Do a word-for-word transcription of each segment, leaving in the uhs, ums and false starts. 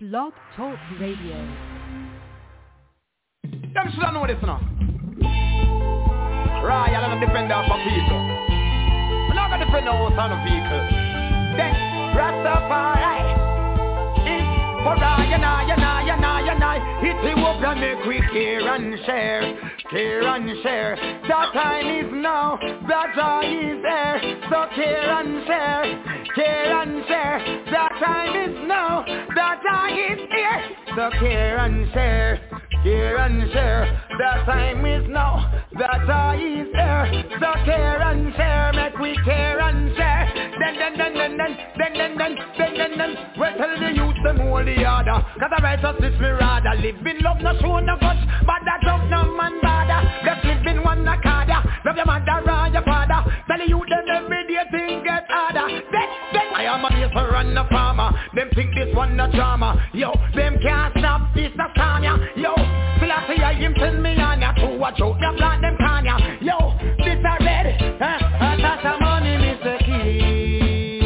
Blog Talk Radio. Them should have know this now. Right, I'm a defender of people. I'm not gonna defend no son of people. Then Rastafari. For I and I and I and I and I hit you up and make we care and share, care and share. That time is now, that joy is there. So care and share, care and share. That time is now, that joy is here. So care and share, care and share. That time is now, that joy is there. So care and share, make we care and share. Then then then then then then then then then then then. We tell the youth them all the order. Cause the righteousness me rather. Live in love, no show no guts, but that love no man bother. Just live in one akada. Love your mother and your father. Tell the youth them every day things get harder. Then then I am a mason and a farmer. Them think this one a drama. Yo, them can't stop this a scam ya. Yo, still I see I him send me on ya. To watch out, them like them can ya. Yo, this a red, huh? And that's a money Mister Key.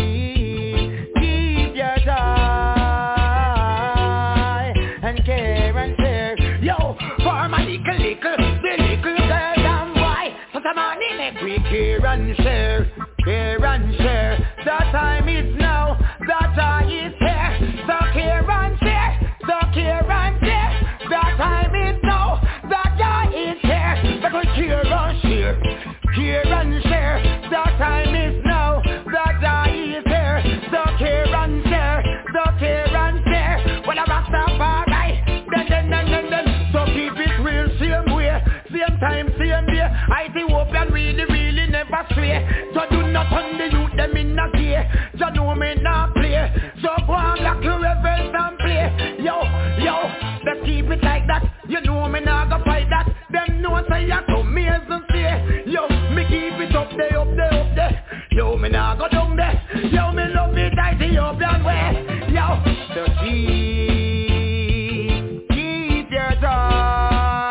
Care and share, care and share. The time is now, the time is here. So care and share, so care and share. The time is now, the time is here. But we care and share, care and share. The time is now, the time is here. So care and share, so care and share. Well, I rock up alright, then then then then then. So keep it real, same way, same time, same day. I see hope and really, really never stray. So do not turn the youth them in a gear. So know me not play. So go on like you rebels and play. Yo, yo, let's keep it like that. You know me not go fight that. Them know say I come me as and say. Yo, me keep it up there, up there, up there. Yo, me not go down there. Yo, me love it like the Obian way. Yo, so keep, keep your joy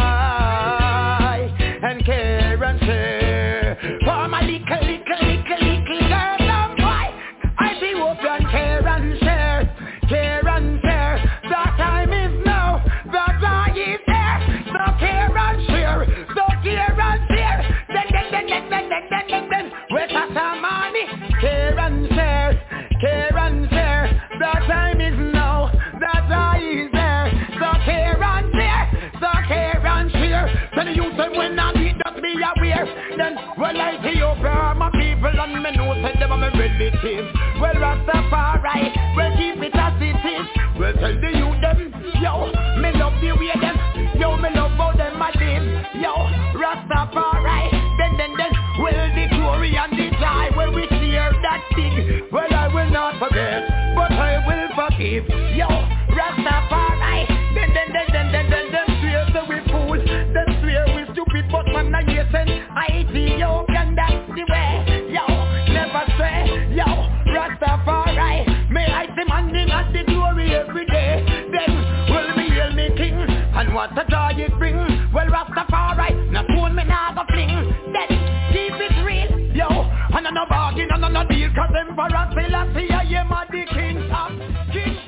and care and share. For my little, little, little, little girl and boy, I see hope and care and share, care and share. The time is now, the joy is there. So care and share, so care and share. Then, then, then, then, then, then, then, then, then. With us some money, care and share, care and share. The time is now, the joy is there. So care and share, so care and share. Tell the youth them when I need that be aware. Then, well, I see you for my people and me know say them are my relatives. Well, Rastafari, well, keep it as it is. Well, tell the youth them, yo, me love the way them. Yo, me love how them a live. Yo, Rastafari, then, then, then. Well, the glory and the joy, well, we share that thing. Well, I will not forget, but I will forgive. Yo, Rastafari, then, then, then, then, then, then, then. Swear so we fool, then swear we stupid, but man, I yes and I see yo, and that's the way. Yo, never stray. Yo, Rastafari, may I demanding at the glory every day. Then will me hail me king, and what a joy it bring. Well, Rastafari, not phone me now go fling. Then keep it real, yo, and I'm no bargain and I'm no deal. Cause Emperor Selassie, I am a the king of kings.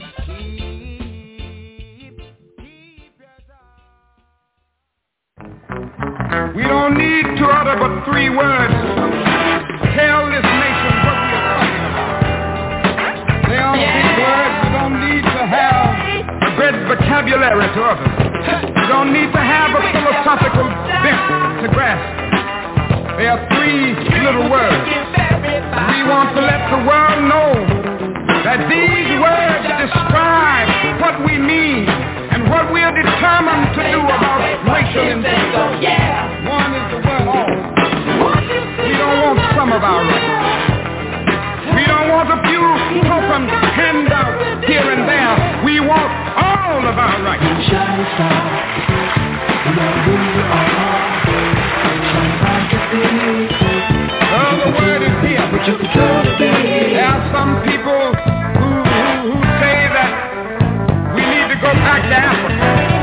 We don't need to utter but three words. Tell this nation what we are talking about. They don't yeah. need words. We don't need to have a great vocabulary to utter. We don't need to have a philosophical bent to grasp. There are three little words. We want to let the world know that these words describe what we mean and what we are determined to do about racial injustice. One is the word all. We don't want some of our rights. We don't want a few tokens handed out here and there. We want all of our rights. Shine star, who you are. Shine bright to see. Oh, the word is here. There are some people who, who, who say that we need to go back to Africa.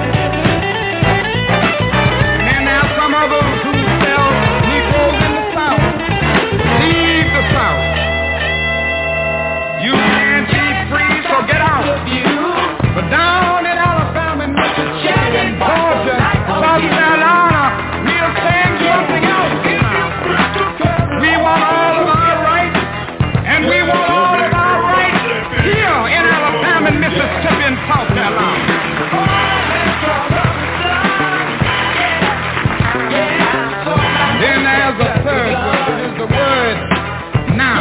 And there are some others who sell Negroes in the South. Leave the South. You can't be free, so get out. But down in South Carolina. Then there's a third word. It is the word now.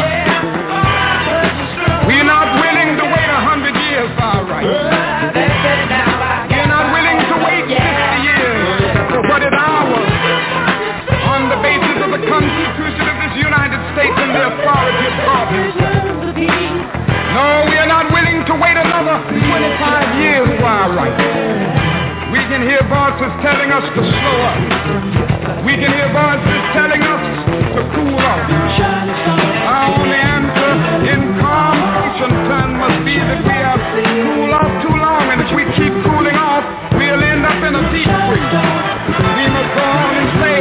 We're not willing to wait a hundred years for our rights. We're not willing to wait fifty years for what is ours on the basis of the Constitution of this United States and the authority of God himself. No, we are not willing to wait another twenty-five years for our rights. We can hear voices telling us to slow up. We can hear voices telling us to cool off. Our only answer in calm ocean time must be that we have cooled off too long, and if we keep cooling off, we'll end up in a deep freeze. We must go on and say,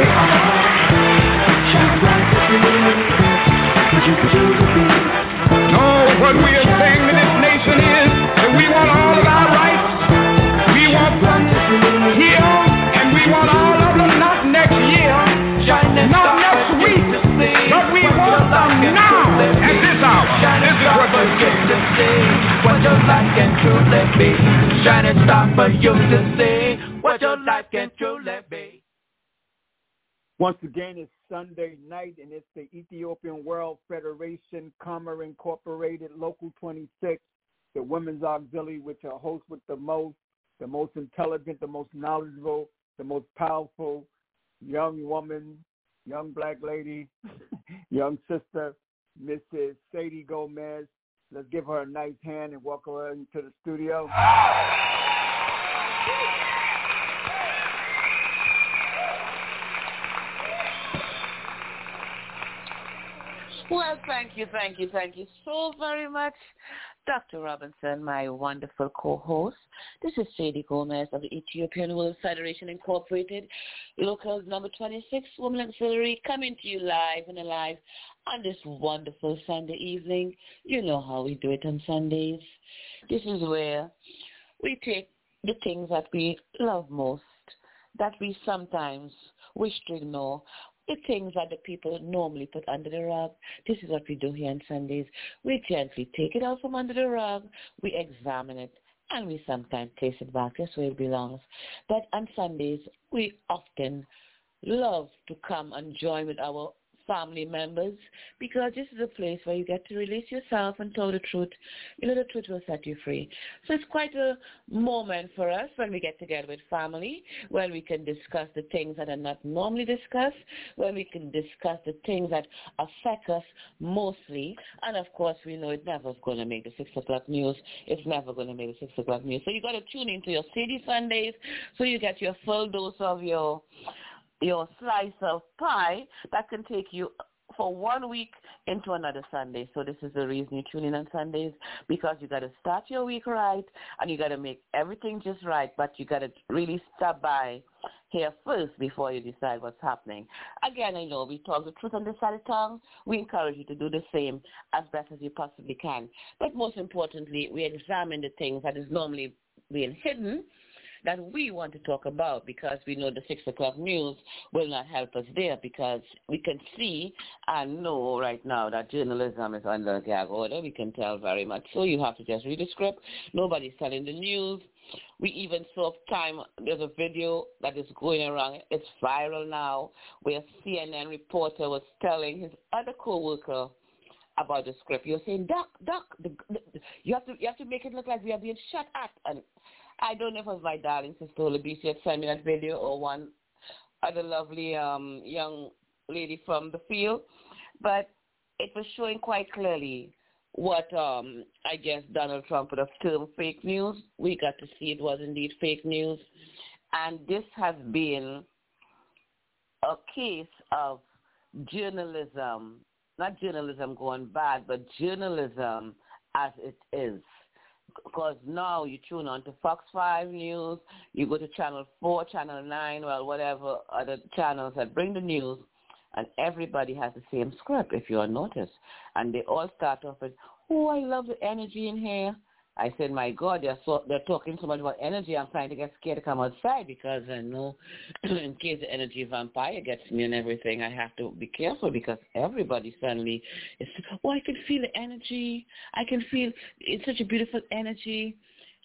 no, what we are saying to this nation is that we want all of our rights. We want them here, and we want all of them not next year, not next week, but we want them now at this hour. This is what we're saying. What your life can truly be. Shining star for you to see. What your life can truly be. Once again, it's Sunday night, and it's the Ethiopian World Federation, Commerce Incorporated, Local twenty-six, the Women's Auxiliary, which are hosts with the most, the most intelligent, the most knowledgeable, the most powerful young woman, young black lady, young sister, Missus Sadie Gomez. Let's give her a nice hand and welcome her into the studio. Well, thank you, thank you, thank you so very much, Doctor Robinson, my wonderful co-host. This is Sadie Gomez of the Ethiopian World Federation Incorporated, local number twenty-six, Women Auxiliary, coming to you live and alive on this wonderful Sunday evening. You know how we do it on Sundays. This is where we take the things that we love most, that we sometimes wish to ignore, the things that the people normally put under the rug. This is what we do here on Sundays. We gently take it out from under the rug, we examine it, and we sometimes place it back just where it belongs. But on Sundays, we often love to come and join with our family members, because this is a place where you get to release yourself and tell the truth. You know, the truth will set you free. So it's quite a moment for us when we get together with family, when we can discuss the things that are not normally discussed, when we can discuss the things that affect us mostly. And, of course, we know it's never going to make the six o'clock news. It's never going to make the six o'clock news. So you got to tune into your City Sundays so you get your full dose of your your slice of pie that can take you for one week into another Sunday. So this is the reason you tune in on Sundays, because you got to start your week right and you got to make everything just right, but you got to really stop by here first before you decide what's happening. Again, I know we talk the truth on this side of tongue. We encourage you to do the same as best as you possibly can. But most importantly, we examine the things that is normally being hidden that we want to talk about, because we know the six o'clock news will not help us there, because we can see and know right now that journalism is under gag order. We can tell very much so. You have to just read the script. Nobody's telling the news. We even saw time, there's a video that is going around. It's viral now, where a C N N reporter was telling his other co-worker about the script. You're saying, Doc, Doc, the, the, you have to you have to make it look like we are being shot at. And I don't know if it was my darling sister Olabisi had sent me that video, or one other lovely um, young lady from the field, but it was showing quite clearly what um, I guess Donald Trump would have termed fake news. We got to see it was indeed fake news, and this has been a case of journalism, not journalism going bad, but journalism as it is. Because now you tune on to Fox five News, you go to Channel four, Channel nine, well, whatever other channels that bring the news, and everybody has the same script, if you'll notice. And they all start off with, oh, I love the energy in here. I said, my God, they're, so, they're talking so much about energy, I'm trying to get scared to come outside, because I know in case the energy vampire gets me and everything, I have to be careful, because everybody suddenly is, oh, I can feel the energy. I can feel, it's such a beautiful energy.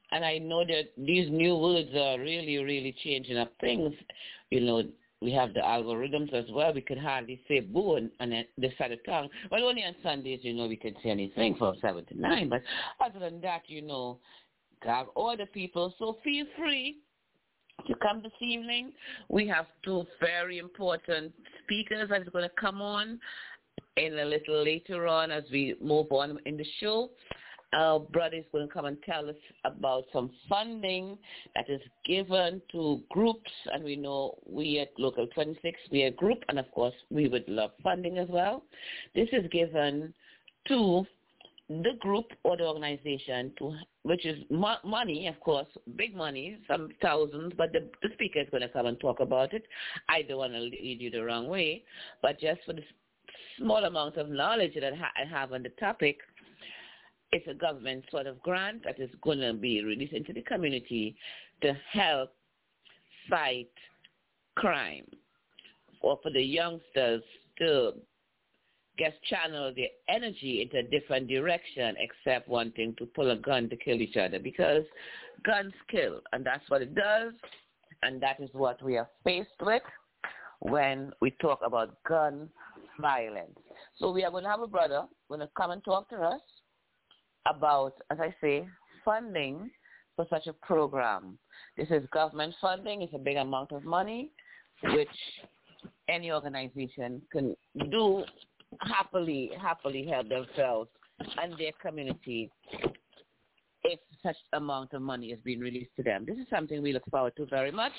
and I know that these new words are really, really changing up things. You know, we have the algorithms as well. We could hardly say boo on, on this side of town. Well, only on Sundays, you know, we can say anything from seven to nine. But other than that, you know, have all the people. So feel free to come this evening. We have two very important speakers that are going to come on in a little later on as we move on in the show. Our brother is going to come and tell us about some funding that is given to groups, and we know we at Local twenty-six, we are a group, and of course we would love funding as well. This is given to the group or the organization, to which is mo- money, of course, big money, some thousands, but the, the speaker is going to come and talk about it. I don't want to lead you the wrong way, but just for the small amount of knowledge that I have on the topic, it's a government sort of grant that is going to be released into the community to help fight crime, or for the youngsters to get channel their energy into a different direction except wanting to pull a gun to kill each other, because guns kill, and that's what it does, and that is what we are faced with when we talk about gun violence. So we are going to have a brother going to come and talk to us about, as I say, funding for such a program. This is government funding. It's a big amount of money, which any organization can do happily, happily help themselves and their community if such amount of money is being released to them. This is something we look forward to very much.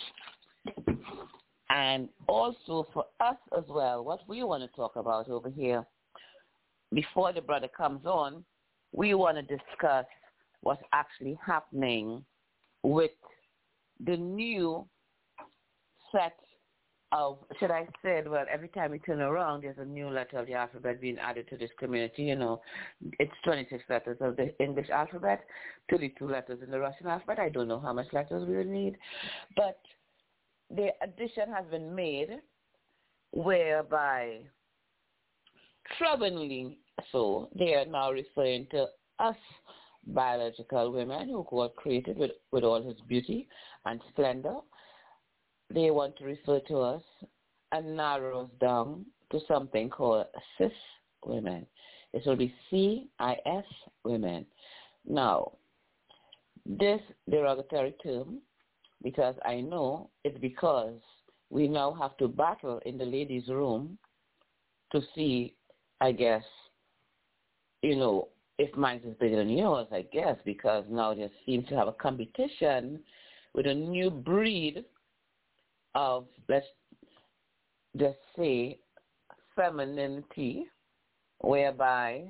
And also for us as well, what we want to talk about over here, before the brother comes on, we want to discuss what's actually happening with the new set of, should I say, well, every time we turn around, there's a new letter of the alphabet being added to this community. You know, it's twenty-six letters of the English alphabet, thirty-two letters in the Russian alphabet. I don't know how much letters we will need. But the addition has been made whereby, troublingly so, they are now referring to us biological women who were created with, with all his beauty and splendor. They want to refer to us and narrow us down to something called cis women. It will be C I S women. Now, this derogatory term, because I know it's because we now have to battle in the ladies' room to see, I guess, you know, if mine is bigger than yours, I guess, because now there seems to have a competition with a new breed of, let's just say, femininity, whereby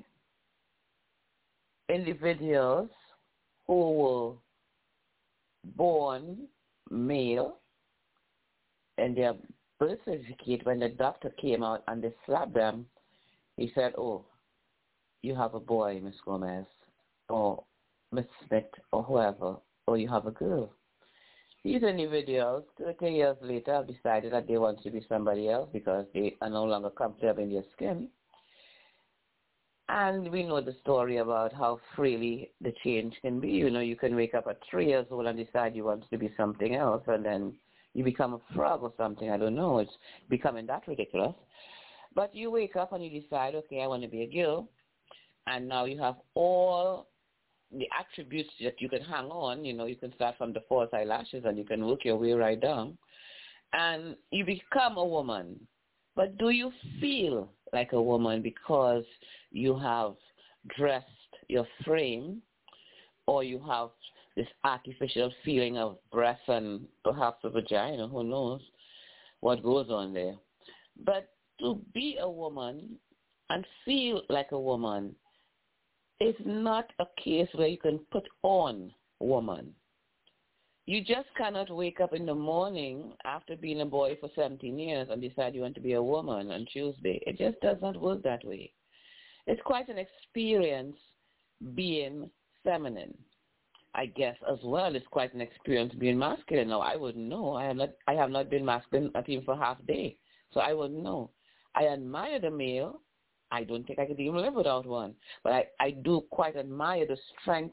individuals who were born male and their birth certificate, when the doctor came out and they slapped them, he said, oh, you have a boy, Miss Gomez, or Miss Smith, or whoever, or you have a girl. These individuals, thirty years later, have decided that they want to be somebody else because they are no longer comfortable in their skin. And we know the story about how freely the change can be. You know, you can wake up at three years old and decide you want to be something else, and then you become a frog or something. I don't know. It's becoming that ridiculous. But you wake up and you decide, okay, I want to be a girl. And now you have all the attributes that you can hang on. You know, you can start from the false eyelashes and you can work your way right down. And you become a woman. But do you feel like a woman because you have dressed your frame, or you have this artificial feeling of breast and perhaps a vagina? Who knows what goes on there. But to be a woman and feel like a woman, it's not a case where you can put on woman. You just cannot wake up in the morning after being a boy for seventeen years and decide you want to be a woman on Tuesday. It just does not work that way. It's quite an experience being feminine. I guess as well it's quite an experience being masculine. Now, I wouldn't know. I have not, I have not been masculine not even for half a day, so I wouldn't know. I admire the male. I don't think I could even live without one. But I, I do quite admire the strength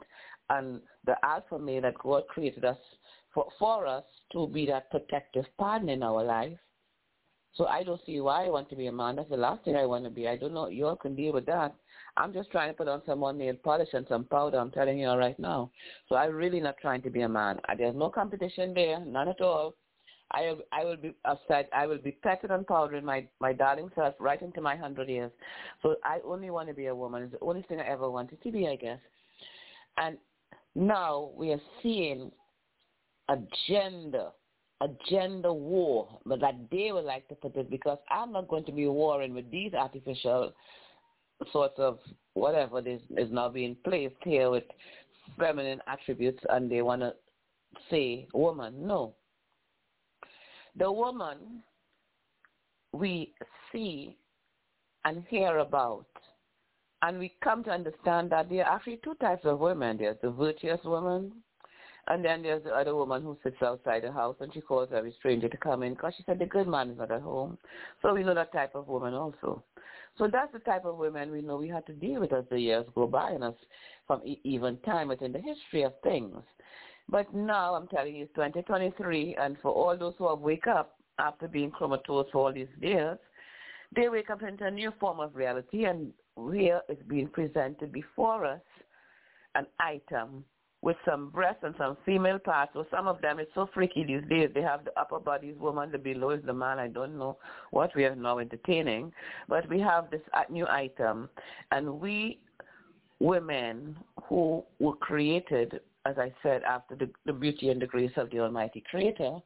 and the alpha male that God created us for, for us to be that protective partner in our life. So I don't see why I want to be a man. That's the last thing I want to be. I don't know. You all can deal with that. I'm just trying to put on some more nail polish and some powder. I'm telling you all right now. So I'm really not trying to be a man. There's no competition there, none at all. I I will be upset. I will be petted and powdering my, my darling self right into my hundred years. So I only want to be a woman. It's the only thing I ever wanted to be, I guess. And now we are seeing a gender, a gender war, but that they would like to put it, because I'm not going to be warring with these artificial sorts of whatever is, is now being placed here with feminine attributes, and they want to say woman. No. The woman we see and hear about, and we come to understand that there are actually two types of women. There's the virtuous woman, and then there's the other woman who sits outside the house and she calls every stranger to come in because she said the good man is not at home. So we know that type of woman also. So that's the type of women we know we have to deal with as the years go by and us from even time within the history of things. But now I'm telling you, it's twenty twenty-three, and for all those who have wake up after being comatose for all these years, they wake up into a new form of reality, and here is being presented before us an item with some breasts and some female parts. So some of them, it's so freaky these days. They have the upper body is woman, the below is the man. I don't know what we are now entertaining. But we have this new item, and we women who were created, as I said, after the, the beauty and the grace of the Almighty Creator,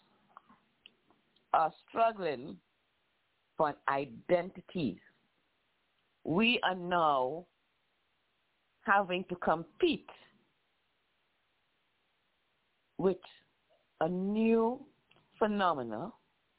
are struggling for an identity. We are now having to compete with a new phenomena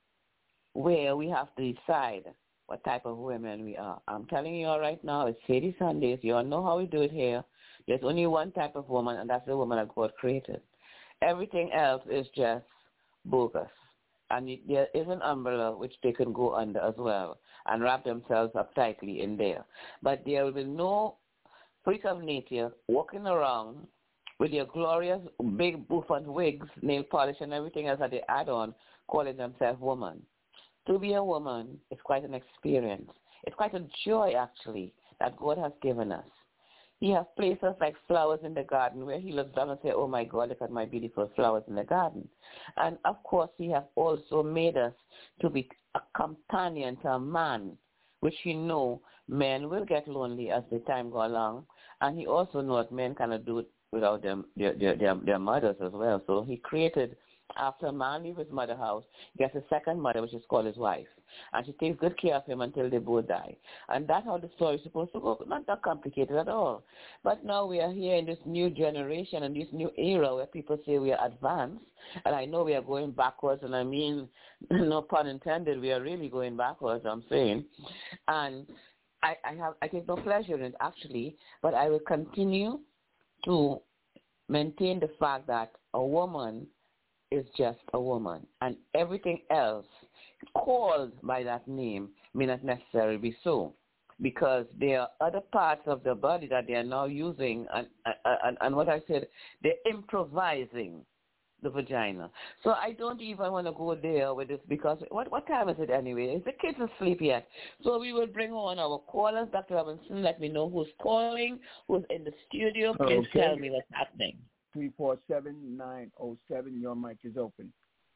where we have to decide what type of women we are. I'm telling you all right now, it's Sadie Sundays. You all know how we do it here. There's only one type of woman, and that's the woman that God created. Everything else is just bogus. And there is an umbrella which they can go under as well and wrap themselves up tightly in there. But there will be no freak of nature walking around with their glorious big bouffant wigs, nail polish, and everything else that they add on, calling themselves woman. To be a woman is quite an experience. It's quite a joy, actually, that God has given us. He has placed us like flowers in the garden where he looks down and says, oh, my God, look at my beautiful flowers in the garden. And, of course, he has also made us to be a companion to a man, which he know men will get lonely as the time go along. And he also knows men cannot do it without them, their, their, their, their mothers as well. So he created, after a man leaves his mother's house, he gets a second mother, which is called his wife. And she takes good care of him until they both die. And that's how the story is supposed to go. Not that complicated at all. But now we are here in this new generation and this new era where people say we are advanced. And I know we are going backwards, and I mean, no pun intended, we are really going backwards, I'm saying. And I, I have I take no pleasure in it, actually, but I will continue to maintain the fact that a woman is just a woman, and everything else called by that name may not necessarily be so, because there are other parts of the body that they are now using, and, and, and what I said, they're improvising the vagina. So I don't even want to go there with this, because what what time is it anyway? Is the kids asleep yet? So we will bring on our callers. Doctor Robinson, let me know who's calling, who's in the studio. Please okay. Tell me what's happening. three four seven, nine oh seven, your mic is open.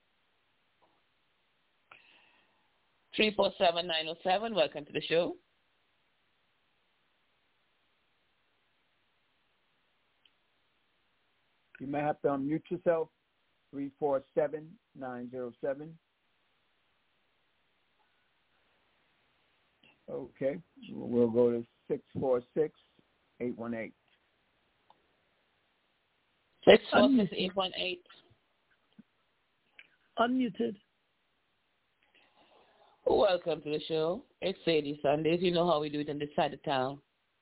three four seven, nine oh seven, welcome to the show. You may have to unmute yourself. three four seven, nine oh seven. Okay, we'll go to six four six, eight one eight. six four six, eight one eight. Unmuted. Welcome to the show. It's Sadie Sundays. You know how we do it on this side of town.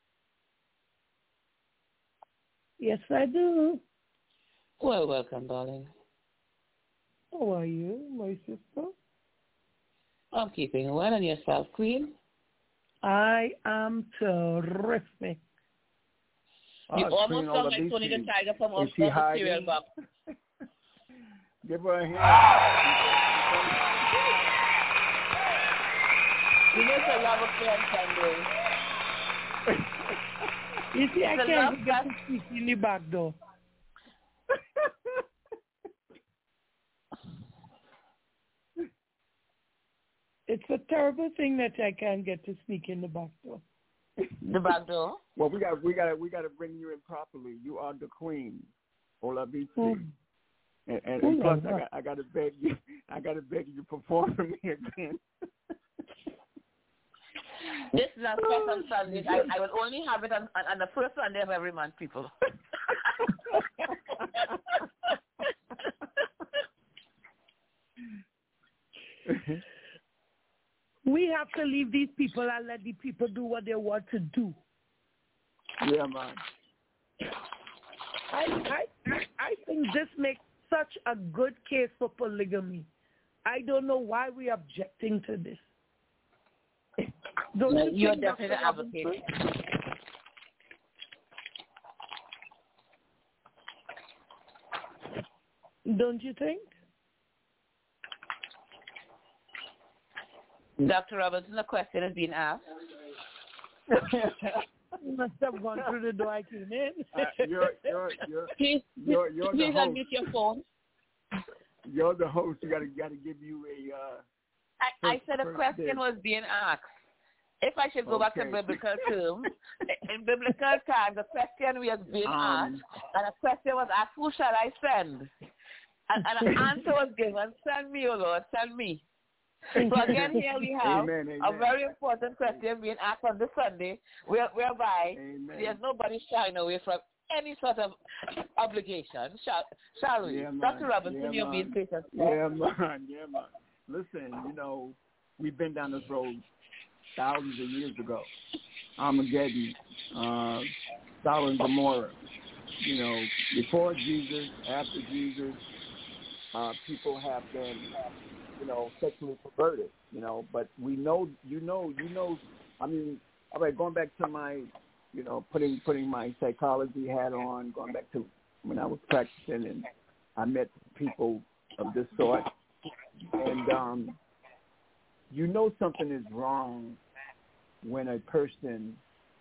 Yes, I do. Well, welcome, darling. How are you, my sister? I'm keeping well. And yourself, Queen? I am terrific. You Oh, almost Queen sound like Tony the Olabisi. Tiger from off Is she the cereal hiding? box. Give her a hand. You know it's a love affair Sunday. You see, I It's a can't love get fest. to speak in the back door. It's a terrible thing that I can't get to speak in the back door. The back door? Well, we got we got we got to bring you in properly. You are the queen, Olabisi. Mm. And, and, Oh, and plus, yeah. I got I got to beg you, I got to beg you to perform for me again. This is our first on Sundays. I, I will only have it on, on, on the first Sunday of every month, people. We have to leave these people and let the people do what they want to do. Yeah, man. I, I, I think this makes such a good case for polygamy. I don't know why we're objecting to this. Don't you You're think, definitely the Doctor advocate. Robinson? Don't you think? Doctor Robinson, the question is being asked. You must have gone through the door I came in. Uh, you're you're you're Please, you're, you're the please host. unmute your phone. You're the host. You gotta gotta give you a. Uh, I, I First- said a first question dibs. was being asked. If I should go back to Okay. biblical terms, in biblical times, the question was being Um, asked, and the question was asked, who shall I send? And, and an answer was given, send me, O Lord, send me. So again, here we have Amen, amen. a very important question being asked on this Sunday, where, whereby Amen. there's nobody shying away from any sort of obligation. Shall, shall we? Yeah, man. Doctor Robinson, Yeah, you're man. being patient. Yeah, man. Yeah, man. Listen, you know, we've been down this road thousands of years ago. Armageddon, uh, Sodom and Gomorrah. You know, before Jesus, after Jesus, uh, people have been, you know, sexually perverted. You know, but we know, you know, you know. I mean, all right. Going back to my, you know, putting putting my psychology hat on. Going back to when I was practicing, and I met people of this sort, and um, you know something is wrong when a person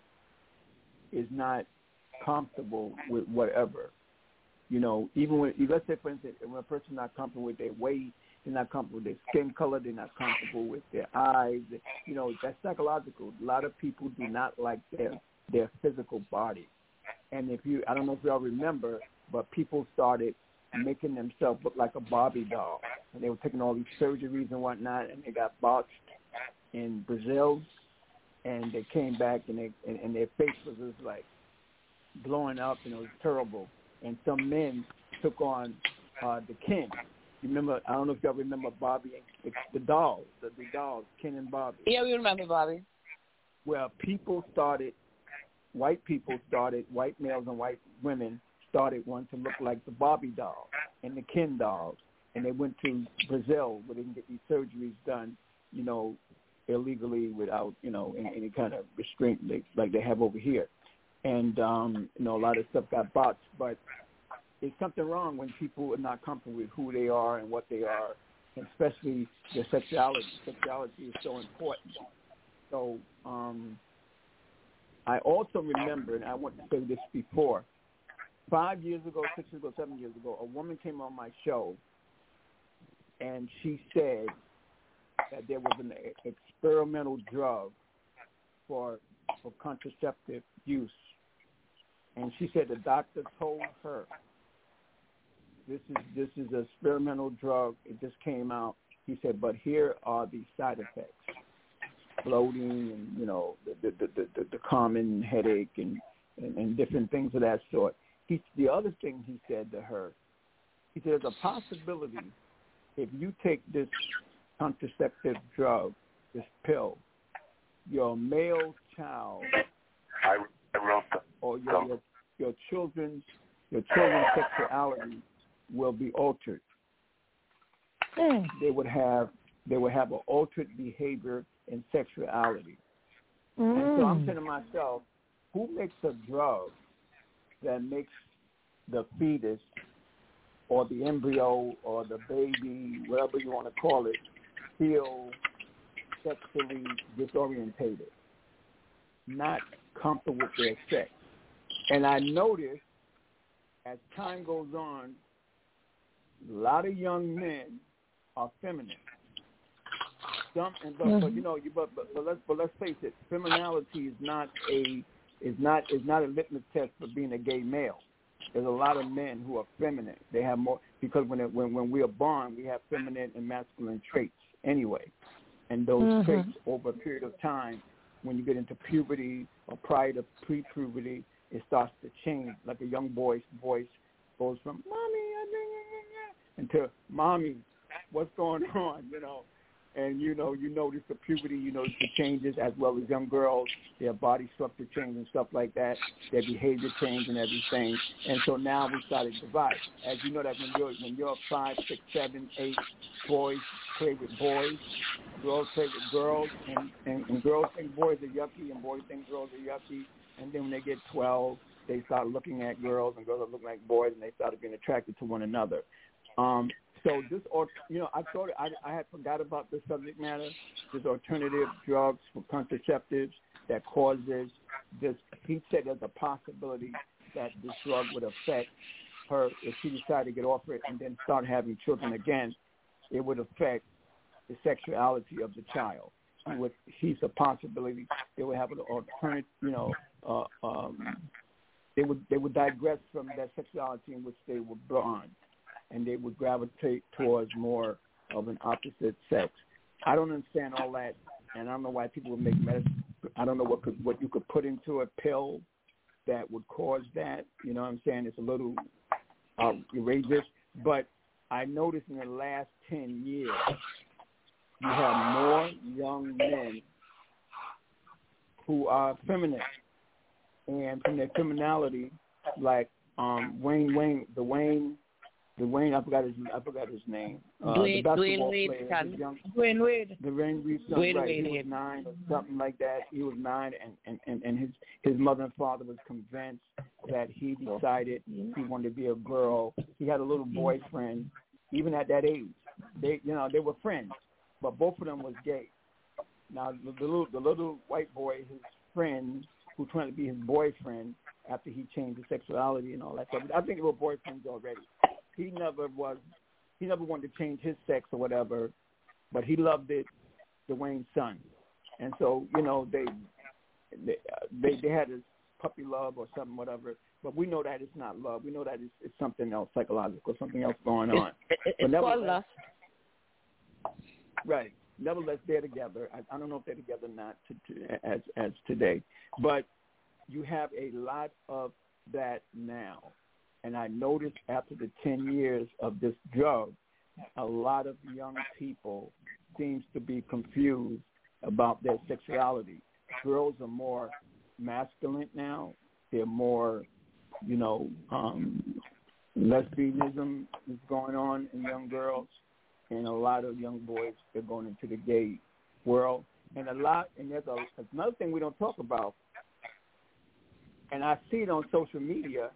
is not comfortable with whatever. You know, even when, let's say, for instance, when a person's not comfortable with their weight, they're not comfortable with their skin color, they're not comfortable with their eyes, you know, that's psychological. A lot of people do not like their, their physical body. And if you, I don't know if y'all remember, but people started making themselves look like a Barbie doll. And they were taking all these surgeries and whatnot, and they got botched in Brazil. And they came back, and they and, and their face was just like blowing up, and it was terrible. And some men took on uh, the Ken. You remember? I don't know if y'all remember Bobby, the, the dolls, the, the dolls, Ken and Bobby. Yeah, we remember Bobby. Well, people started, white people started, white males and white women started wanting to look like the Barbie doll and the Ken dolls, and they went to Brazil where they can get these surgeries done, you know, illegally without, you know, any, any kind of restraint they, like they have over here. And, um, you know, a lot of stuff got botched, but there's something wrong when people are not comfortable with who they are and what they are, and especially their sexuality. Sexuality is so important. So um, I also remember, and I want to say this before, five years ago, six years ago, seven years ago, a woman came on my show, and she said that there was an experimental drug for for contraceptive use. And she said the doctor told her, this is this is an experimental drug. It just came out. He said, but here are the side effects. Bloating and, you know, the the, the, the, the common headache and, and, and different things of that sort. He, the other thing he said to her, he said, there's a possibility if you take this contraceptive drug, this pill, your male child I, I wrote the, or your, your your children's your children's sexuality will be altered. Mm. They would have they would have an altered behavior in sexuality. Mm. And so I'm saying to myself, who makes a drug that makes the fetus or the embryo or the baby, whatever you want to call it, feel sexually disorientated, not comfortable with their sex. And I noticed as time goes on, a lot of young men are feminine. Some, and, but, mm-hmm. but you know, you, but, but, but let's but let's face it, femininity is not a is not is not a litmus test for being a gay male. There's a lot of men who are feminine. They have more because when it, when when we are born, we have feminine and masculine traits anyway, and those mm-hmm. traits over a period of time, when you get into puberty or prior to pre-puberty, it starts to change. Like a young boy's voice goes from "mommy" into "mommy," what's going on, you know. And, you know, you notice the puberty, you notice the changes, as well as young girls, their body structure change and stuff like that, their behavior change and everything. And so now we started to divide. As you know that when you're, when you're five, six, seven, eight, boys play with boys, girls play with girls, and, and, and girls think boys are yucky and boys think girls are yucky. And then when they get twelve, they start looking at girls and girls are looking like boys, and they started being attracted to one another. Um, So this, or you know, I thought I, I had forgot about this subject matter. There's alternative drugs for contraceptives that causes this. He said there's a possibility that this drug would affect her if she decided to get off it and then start having children again. It would affect the sexuality of the child. He would, he's a possibility. They would have an alternative, you know, uh, um, they would they would digress from that sexuality in which they were born, and they would gravitate towards more of an opposite sex. I don't understand all that, and I don't know why people would make medicine. I don't know what could, what you could put into a pill that would cause that. You know what I'm saying? It's a little uh, outrageous. But I noticed in the last ten years, you have more young men who are feminine, and from their femininity, like um, Wayne Wayne, the Wayne. Dwayne, I forgot his, I forgot his name. Uh, Dwayne, the basketball Dwayne Wade. player, young, Dwayne Wade. Dwayne Wade, Dwayne right. Wade. He was nine or something like that. He was nine, and, and, and, and his, his mother and father was convinced that he decided he wanted to be a girl. He had a little boyfriend, even at that age. They, you know, they were friends, but both of them was gay. Now, the, the little, the little white boy, his friend, who trying to be his boyfriend after he changed his sexuality and all that stuff. I think they were boyfriends already. He never was, he never wanted to change his sex or whatever, but he loved it, Dwayne's son. And so, you know, they they they, they had this puppy love or something, whatever. But we know that it's not love. We know that it's, it's something else, psychological, something else going on. It's, it's called lust. Right. Nevertheless, they're together. I, I don't know if they're together or not to, to, as as today. But you have a lot of that now. And I noticed after the ten years of this drug, a lot of young people seems to be confused about their sexuality. Girls are more masculine now. They're more, you know, um, lesbianism is going on in young girls, and a lot of young boys are going into the gay world. And a lot, and there's a, another thing we don't talk about, and I see it on social media.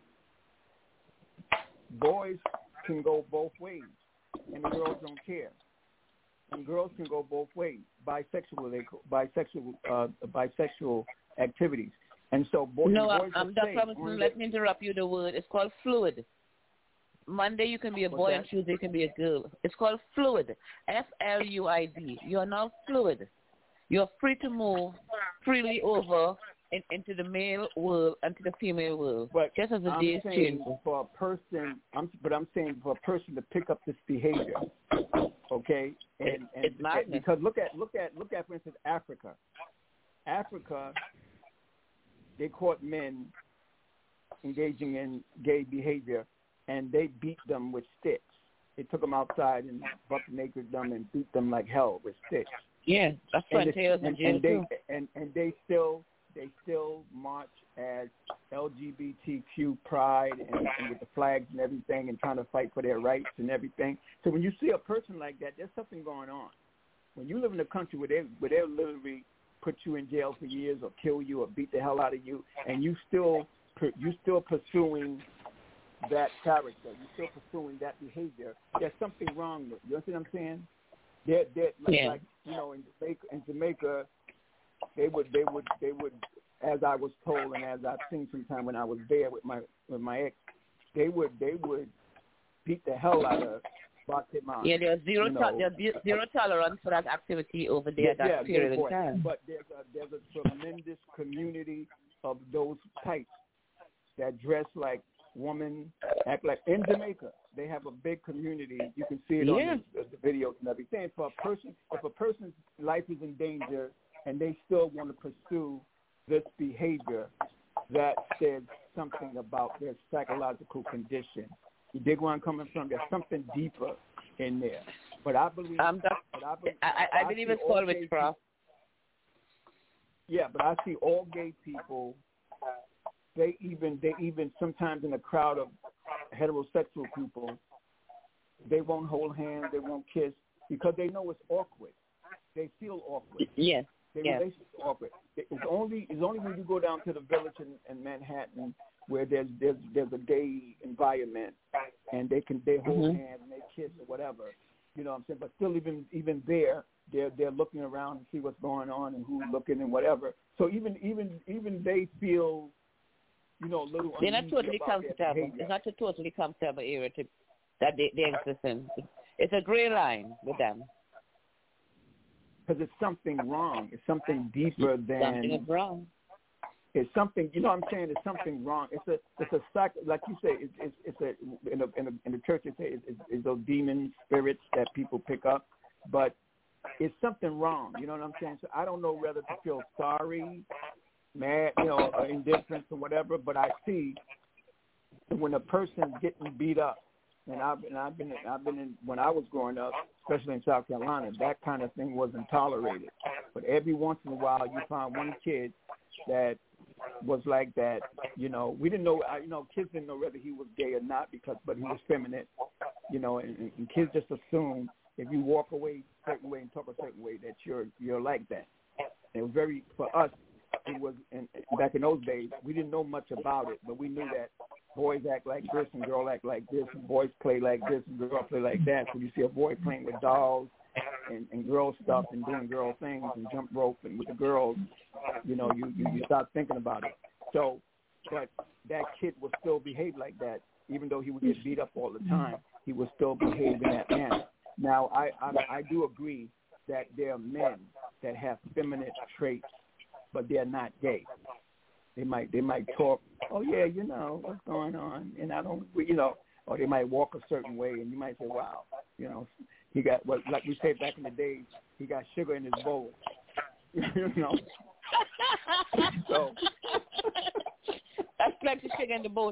Boys can go both ways, and the girls don't care. And girls can go both ways, bisexual, they, bisexual, uh, bisexual activities. And so boys, no, boys um, Doctor Robinson, let me interrupt you. The word it's called fluid. Monday you can be a boy, and Tuesday you can be a girl. It's called fluid. F L U I D. You are now fluid. You are free to move freely over In, into the male world and to the female world, but just as the I'm days change. For a person, I'm, but I'm saying for a person to pick up this behavior, okay, and, it, and, it's madness. and because look at look at look at for instance Africa, Africa, they caught men engaging in gay behavior, and they beat them with sticks. They took them outside and buck naked them and beat them like hell with sticks. Yeah, that's and, tales and, and they and, and they still. They still march as L G B T Q pride and, and with the flags and everything and trying to fight for their rights and everything. So when you see a person like that, there's something going on. When you live in a country where they where they'll literally put you in jail for years or kill you or beat the hell out of you, and you still you still pursuing that character, you're still pursuing that behavior, there's something wrong with you. You understand what I'm saying? They're, they're like, yeah. like, you know, in Jamaica, in Jamaica, they would, they would, they would, as I was told and as I've seen sometime when I was there with my with my ex, they would, they would beat the hell out of Bateman. Yeah, there's zero, you know. to- there's zero tolerance for that activity over there Yeah, at that yeah, period in boy. time. But there's a, there's a tremendous community of those types that dress like women, act like in Jamaica. They have a big community. You can see it Yeah. on the, the videos and everything. For a person, if a person's life is in danger and they still want to pursue this behavior, that says something about their psychological condition. You dig where I'm coming from? There's something deeper in there. But I believe, Um, but I believe, I, I, I believe it's called witchcraft. Yeah, but I see all gay people. They even they even sometimes in a crowd of heterosexual people, they won't hold hands, they won't kiss because they know it's awkward. They feel awkward. Yes. Their yes. relationship's awkward. It's only it's only when you go down to the village in, in Manhattan where there's there's there's a gay environment and they can they hold mm-hmm. hands and they kiss or whatever. You know what I'm saying? But still even even there they're they're looking around and see what's going on and who's looking and whatever. So even even even they feel, you know, a little They're not totally about comfortable. It's not a totally comfortable area to, that they, they exist in. It's a gray line with them. Because it's something wrong. It's something deeper than... Something is wrong. It's something, you know what I'm saying? It's something wrong. It's a, it's a psych, like you say, it's, it's, it's a, in, a, in, a, in the church, they say it's, it's, it's those demon spirits that people pick up. But it's something wrong. You know what I'm saying? So I don't know whether to feel sorry, mad, you know, or indifference or whatever, but I see when a person's getting beat up, and I've, and I've been, I've been in, when I was growing up, especially in South Carolina, that kind of thing wasn't tolerated. But every once in a while, you find one kid that was like that. You know, we didn't know, you know, kids didn't know whether he was gay or not because, but he was feminine. You know, and, and kids just assume if you walk away a certain way and talk a certain way that you're you're like that. And it was very, for us, it was, in, back in those days, we didn't know much about it, but we knew that boys act like this and girls act like this, and boys play like this and girls play like that. So you see a boy playing with dolls and, and girl stuff and doing girl things and jump rope and with the girls, you know, you, you, you start thinking about it. So, but that kid would still behave like that, even though he would get beat up all the time, he would still behave in that manner. Now, I, I, I do agree that there are men that have feminine traits, but they're not gay. They might they might talk, oh yeah, you know what's going on, and I don't, you know, or they might walk a certain way, and you might say, wow, you know, he got what, like we said back in the days, he got sugar in his bowl, you know. So that's plenty sugar in the boat.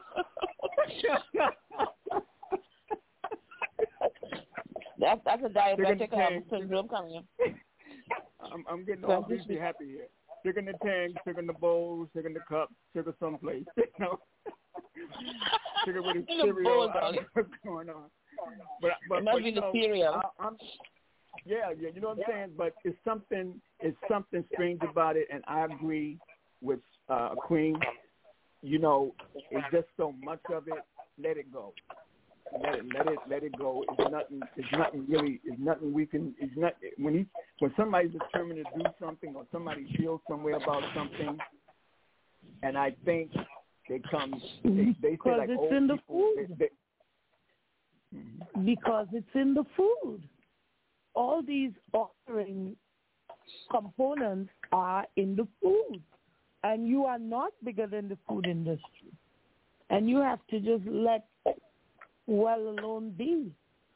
that's that's a diabetic um, syndrome coming in. I'm, I'm getting all busy happy here. Sugar in the tank, sugar in the bowl, sugar in the cup, sugar someplace, you know. Sugar with his cereal. I don't know what's going on. But, but, it must but be you the know, cereal. I, I'm, yeah, yeah, you know what I'm saying? But it's something, it's something strange about it, and I agree with uh, Queen. You know, it's just so much of it. Let it go. Let it, let it, let it go. It's nothing. It's nothing really. It's nothing we can. It's not when he, when somebody's determined to do something, or somebody feels some way about something, and I think they come. They, they because say like it's old in the people, food. They, they, because it's in the food. All these offering components are in the food, and you are not bigger than the food industry, and you have to just let well alone be.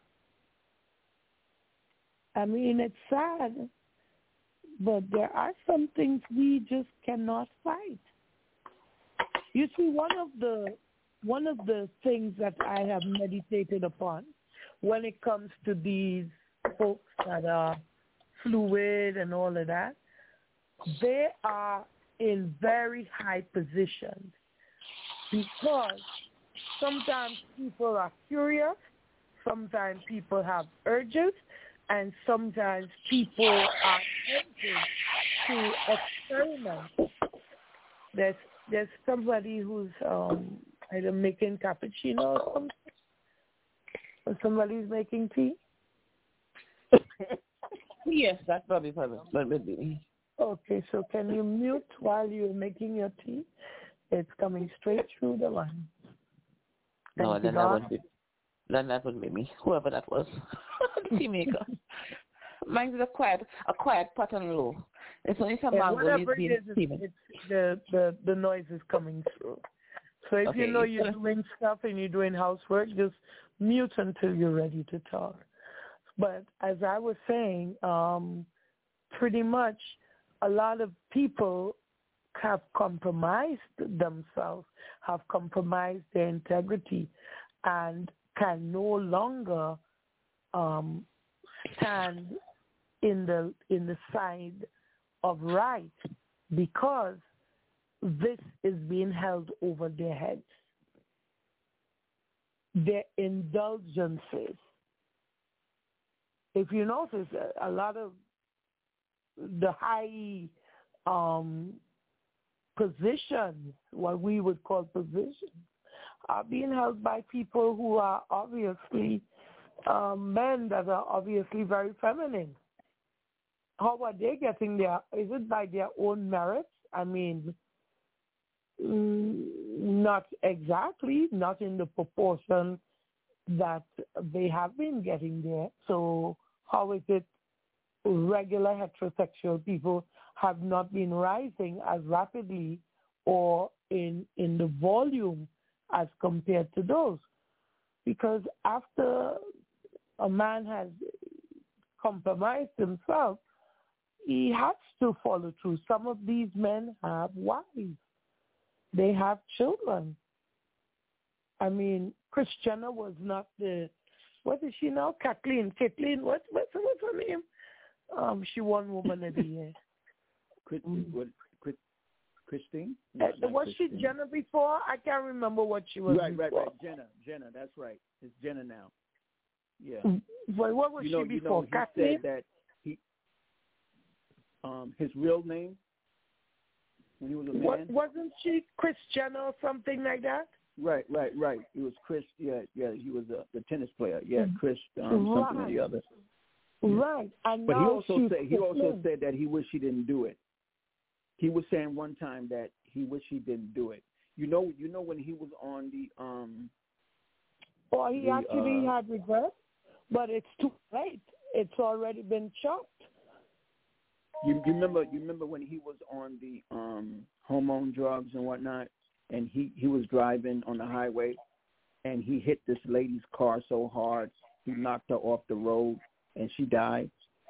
I mean, it's sad, but there are some things we just cannot fight. You see, one of the one of the things that I have meditated upon when it comes to these folks that are fluid and all of that, they are in very high positions because sometimes people are curious, sometimes people have urges, and sometimes people are tempted to experiment. There's there's somebody who's um, either making cappuccino or something, or somebody's making tea. Yes, that's probably probably probably me. Okay, so can you mute while you're making your tea? It's coming straight through the line. Thank No, you, then God. that would be then that would be me, whoever that was, tea maker. Mine's a quiet, a quiet pot and low. It's only some Yeah, mango whatever it being is, it's, it's the, the, the noise is coming through. So if Okay, you know you you're still- doing stuff and you're doing housework, just mute until you're ready to talk. But as I was saying, um, pretty much a lot of people have compromised themselves, have compromised their integrity, and can no longer um, stand in the in the side of right because this is being held over their heads. Their indulgences. If you notice, a, a lot of the high um, positions, what we would call positions, are being held by people who are obviously um, men that are obviously very feminine. How are they getting there? Is it by their own merits? I mean, mm, not exactly, not in the proportion that they have been getting there. So how is it regular heterosexual people have not been rising as rapidly or in in the volume as compared to those? Because after a man has compromised himself, he has to follow through. Some of these men have wives. They have children. I mean, Kris Jenner was not the, what is she now? Kathleen. Kathleen, what, what's, what's her name? Um, she won Woman of the Year. Chris, what, Chris, Christine? Uh, Not was Christine. she Jenner before? I can't remember what she was Right, right, before. right. Jenna, Jenna, that's right. It's Jenna now. Yeah. But what was you know, she you before? know, he Kathleen? said that he, um, his real name when he was a man. What, wasn't she Kris Jenner or something like that? Right, right, right. It was Chris. Yeah, yeah. He was a the tennis player. Yeah, Mm-hmm. Chris um, something or the Right. other. Right. And But he now also she's said he also Kathleen. said that he wished he didn't do it. He was saying one time that he wished he didn't do it. You know, you know when he was on the um. Or he the, actually uh, had regret, but it's too late. It's already been chopped. You, you remember? You remember when he was on the um hormone drugs and whatnot, and he he was driving on the highway, and he hit this lady's car so hard he knocked her off the road, and she died.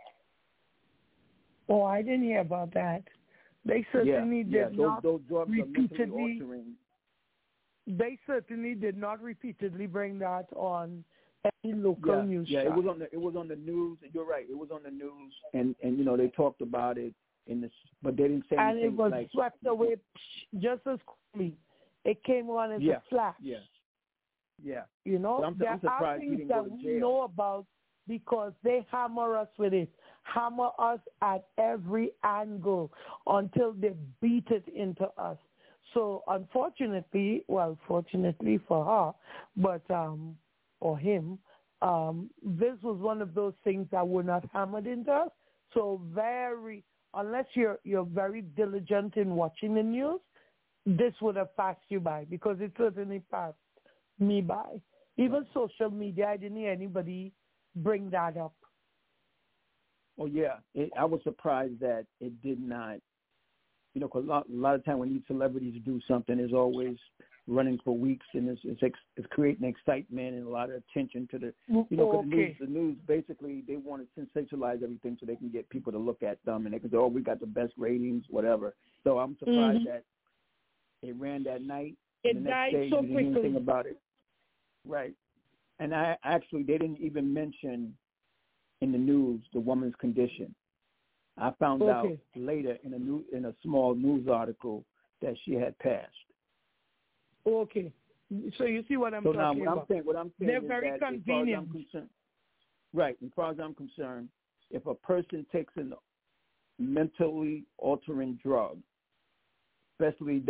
Oh, I didn't hear about that. They certainly yeah, yeah. did Those not those drugs are mentally repeatedly. altering. They certainly did not repeatedly bring that on any local Yeah, news. yeah. show. It was on the it was on the news. You're right. It was on the news, and and you know they talked about it in this, but they didn't say and anything it was like swept away just as quickly. It came on as yeah, a flash. yeah, yeah. You know, But I'm, there I'm surprised are he things didn't that go to we jail. know about because they hammer us with it, hammer us at every angle until they beat it into us. So unfortunately, well, fortunately for her, but um, or him, um, this was one of those things that were not hammered into us. So very, unless you're you're very diligent in watching the news, this would have passed you by because it certainly passed me by. Even social media, I didn't hear anybody bring that up. Oh yeah, it, I was surprised that it did not. You know, because a lot, a lot of time when these celebrities do something, it's always running for weeks, and it's it's, ex, it's creating excitement and a lot of attention to the. You know, because Okay. the news, the news basically they want to sensationalize everything so they can get people to look at them, and they can say, "Oh, we got the best ratings, whatever." So I'm surprised Mhm. that it ran that night. It and the next died day, so you didn't hear anything quickly. about it. Right. And I actually, they didn't even mention in the news the woman's condition. I found out Okay. later in a new in a small news article that she had passed. Okay. So you see what I'm so now talking what I'm about. saying, what I'm saying They're is very that as far as convenient. I'm concerned, right? As far as I'm concerned, if a person takes a mentally altering drug, especially that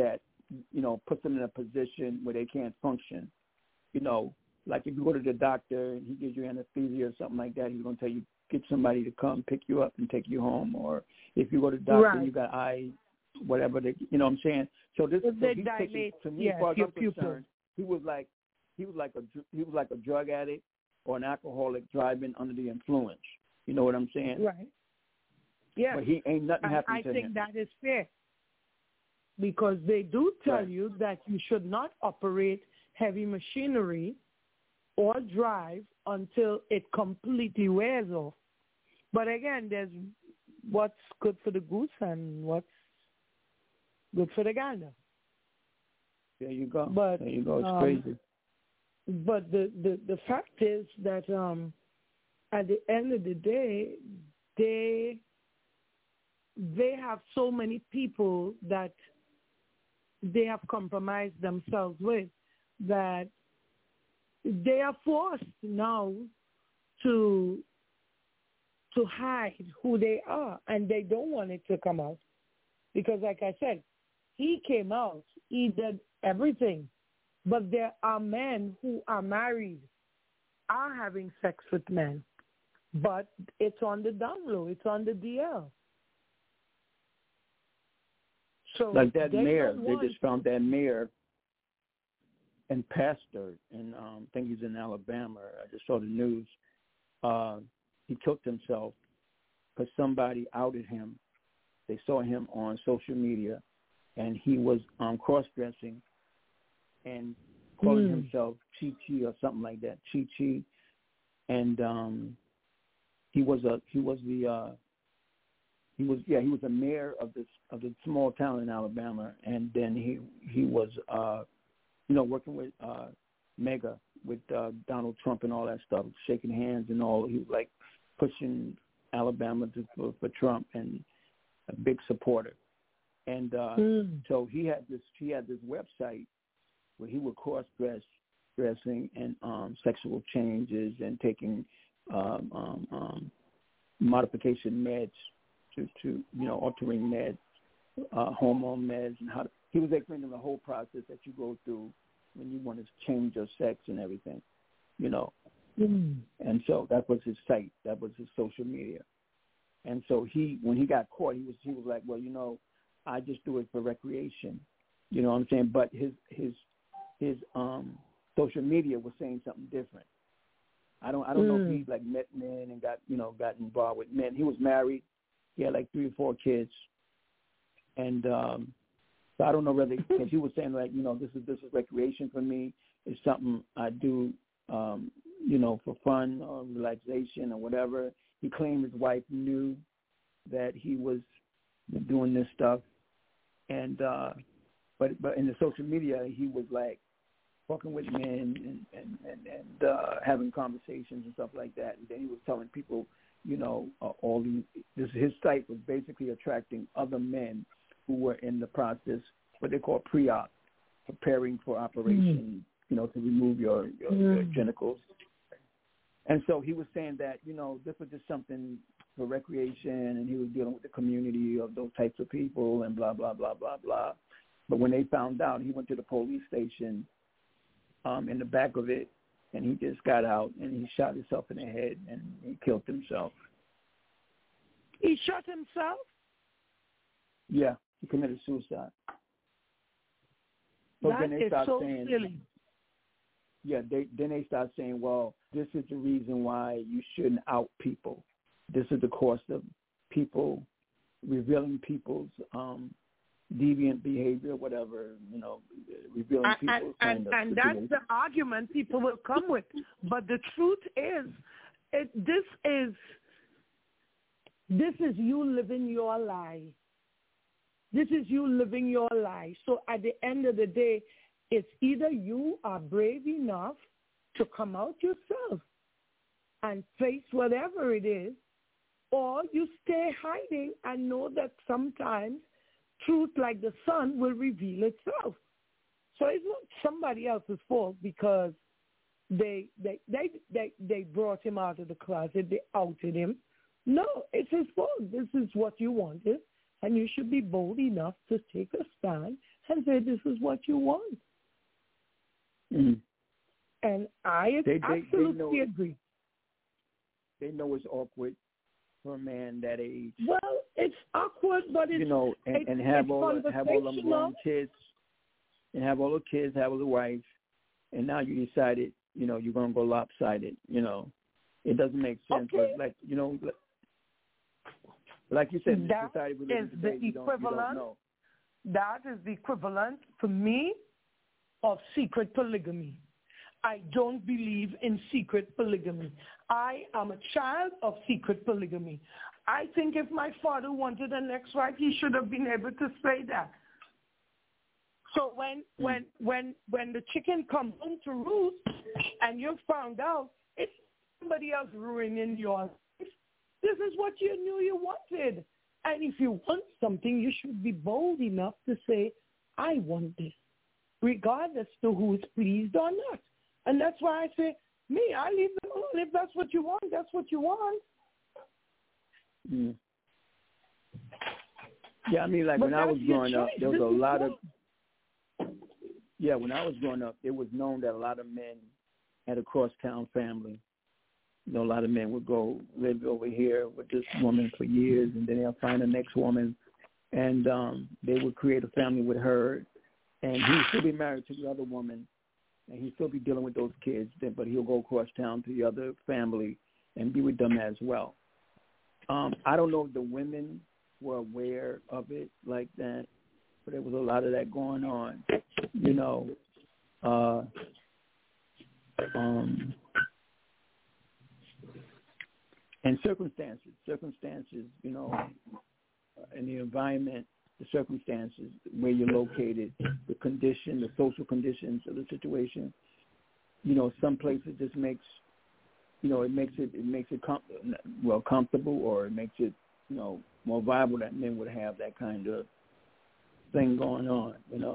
you know, puts them in a position where they can't function. You know, like if you go to the doctor and he gives you anesthesia or something like that, he's going to tell you, get somebody to come pick you up and take you home. Or if you go to the doctor right. and you got eye, whatever, they, you know what I'm saying? So this, so they he's dilate, taking, to me, yes, as far as your I'm pupil. concerned, he was like, he was like a, he was like a drug addict or an alcoholic driving under the influence. You know what I'm saying? Right. Yeah. But he ain't nothing happened I to think him. that is fair. Because they do tell right. you that you should not operate heavy machinery or drive until it completely wears off. But again, there's what's good for the goose and what's good for the gander. There you go. But, there you go. It's um, crazy. But the, the, the fact is that um, at the end of the day, they they have so many people that they have compromised themselves with that they are forced now to to hide who they are, and they don't want it to come out. Because like I said, he came out, he did everything, but there are men who are married, are having sex with men, but it's on the down low, it's on the D L. So like that they mayor, don't they want- just found that mayor and pastor, and um, I think he's in Alabama. I just saw the news. Uh, he killed himself because somebody outed him. They saw him on social media, and he was um, cross-dressing and calling Mm. himself Chi-Chi or something like that, Chi-Chi. And um, he was a he was the uh, he was yeah he was a mayor of this of the small town in Alabama, and then he he was uh, you know working with uh, Mega with uh, Donald Trump and all that stuff, shaking hands and all. He was like pushing Alabama to, for, for Trump and a big supporter. And uh, mm. so he had this he had this website where he would cross dress dressing and um, sexual changes and taking um, um, um, modification meds to, to you know altering meds, uh, hormone meds, and how to, he was explaining the whole process that you go through when you want to change your sex and everything, you know. Mm. And so that was his site, that was his social media. And so he, when he got caught, he was he was like, well, you know, I just do it for recreation, you know what I'm saying? But his his his um social media was saying something different. I don't I don't mm. know if he like met men and got you know got involved with men. He was married. He had like three or four kids, and um, so I don't know whether because he was saying like you know this is this is recreation for me. It's something I do um, you know for fun or relaxation or whatever. He claimed his wife knew that he was doing this stuff, and uh, but but in the social media he was like fucking with men and and and, and uh, having conversations and stuff like that. And then he was telling people, you know, uh, all these. This his site was basically attracting other men who were in the process, what they call pre-op, preparing for operation, mm. you know, to remove your your, mm. your genitals. And so he was saying that, you know, this was just something for recreation, and he was dealing with the community of those types of people and blah, blah, blah, blah, blah. But when they found out, he went to the police station um, in the back of it, and he just got out, and he shot himself in the head, and he killed himself. He shot himself? Yeah, he committed suicide. So that then they is start so saying, silly. Yeah, they, then they start saying, well, this is the reason why you shouldn't out people. This is the cost of people revealing people's um, deviant behavior, whatever, you know, revealing people's and, kind of and, and that's the argument people will come with. But the truth is, it, this is this is you living your lie. This is you living your lie. So at the end of the day, it's either you are brave enough to come out yourself and face whatever it is, or you stay hiding and know that sometimes truth like the sun will reveal itself. So it's not somebody else's fault because they they they they, they brought him out of the closet, they outed him. No, it's his fault. This is what you wanted, and you should be bold enough to take a stand and say, this is what you want. Mm-hmm. And I they, they, absolutely they know, agree. They know it's awkward for a man that age. Well, it's awkward, but it's, you know, and, it's, and have it's all have all them grown kids, and have all the kids, have all the wife, and now you decided, you know, you're gonna go lopsided. You know, it doesn't make sense. Okay. But like you know, like you said, in that society we live is in today, the you don't, you don't know. That is the equivalent for me of secret polygamy. I don't believe in secret polygamy. I am a child of secret polygamy. I think if my father wanted an ex-wife, he should have been able to say that. So when mm. when when when the chicken comes home to roost and you found out it's somebody else ruining your life, this is what you knew you wanted. And if you want something, you should be bold enough to say, I want this, regardless to who is pleased or not. And that's why I say, me, I leave them alone. If that's what you want, that's what you want. Mm. Yeah, I mean, like but when I was growing up, there was this a lot fun. of, yeah, when I was growing up, it was known that a lot of men had a cross-town family. You know, a lot of men would go live over here with this woman for years, and then they'll find the next woman, and um, they would create a family with her, and he would still be married to the other woman, and he'd still be dealing with those kids, but he'll go across town to the other family and be with them as well. Um, I don't know if the women were aware of it like that, but there was a lot of that going on, you know. Uh, um, and circumstances, circumstances, you know, in the environment, the circumstances, where you're located, the condition, the social conditions of the situation. You know, some places just makes, you know, it makes it it makes it com- well comfortable, or it makes it, you know, more viable that men would have that kind of thing going on. You know.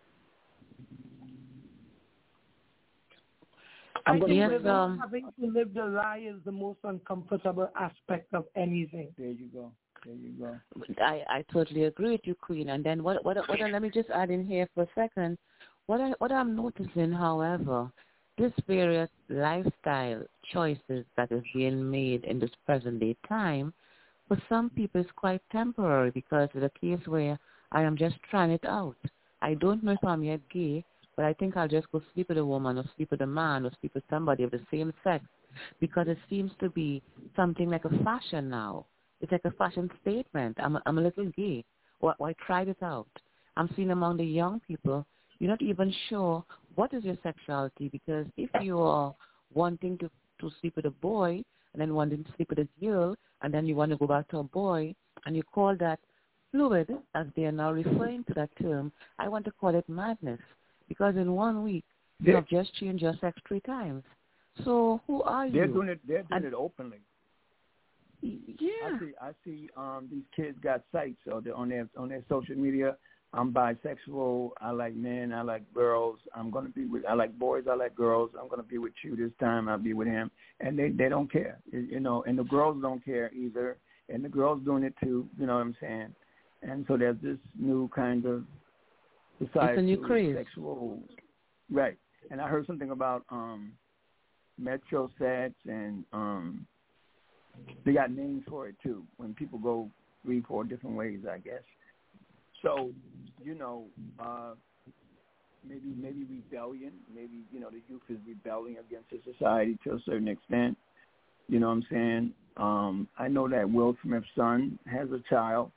I think yes, living, um, having to live the lie is the most uncomfortable aspect of anything. There you go. There you go. I, I totally agree with you, Queen. And then what? What? What? Let me just add in here for a second. What I what I'm noticing, however, this various lifestyle choices that is being made in this present day time, for some people, is quite temporary, because it's a case where I am just trying it out. I don't know if I'm yet gay, but I think I'll just go sleep with a woman, or sleep with a man, or sleep with somebody of the same sex, because it seems to be something like a fashion now. It's like a fashion statement. I'm a, I'm a little gay. Or, or I tried it out. I'm seeing among the young people, you're not even sure what is your sexuality, because if you are wanting to, to sleep with a boy and then wanting to sleep with a girl, and then you want to go back to a boy, and you call that fluid, as they are now referring to that term, I want to call it madness, because in one week you have just changed your sex three times. So who are They're you? doing it. They're doing and, it openly. Yeah. I see. I see. Um, these kids got sites, so they're on their on their social media. I'm bisexual. I like men. I like girls. I'm gonna be with. I like boys. I like girls. I'm gonna be with you this time. I'll be with him, and they they don't care, you know. And the girls don't care either, and the girls doing it too. You know what I'm saying? And so there's this new kind of society. It's a new craze. Sexual, right? And I heard something about um, metro sex and um. They got names for it, too, when people go three, four different ways, I guess. So, you know, uh, maybe maybe rebellion, maybe, you know, the youth is rebelling against the society to a certain extent. You know what I'm saying? Um, I know that Will Smith's son has a child,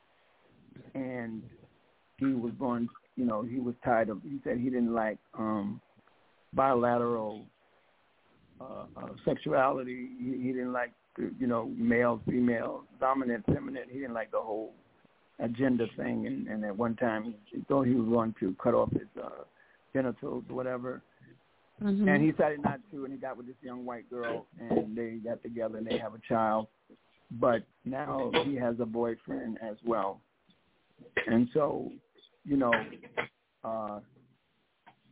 and he was born, you know, he was tired of, he said he didn't like um, bilateral uh, uh, sexuality. He, he didn't like, you know, male, female, dominant, feminine. He didn't like the whole agenda thing. And, and at one time, he, he thought he was going to cut off his uh, genitals or whatever. Mm-hmm. And he decided not to, and he got with this young white girl, and they got together, and they have a child. But now he has a boyfriend as well. And so, you know, uh,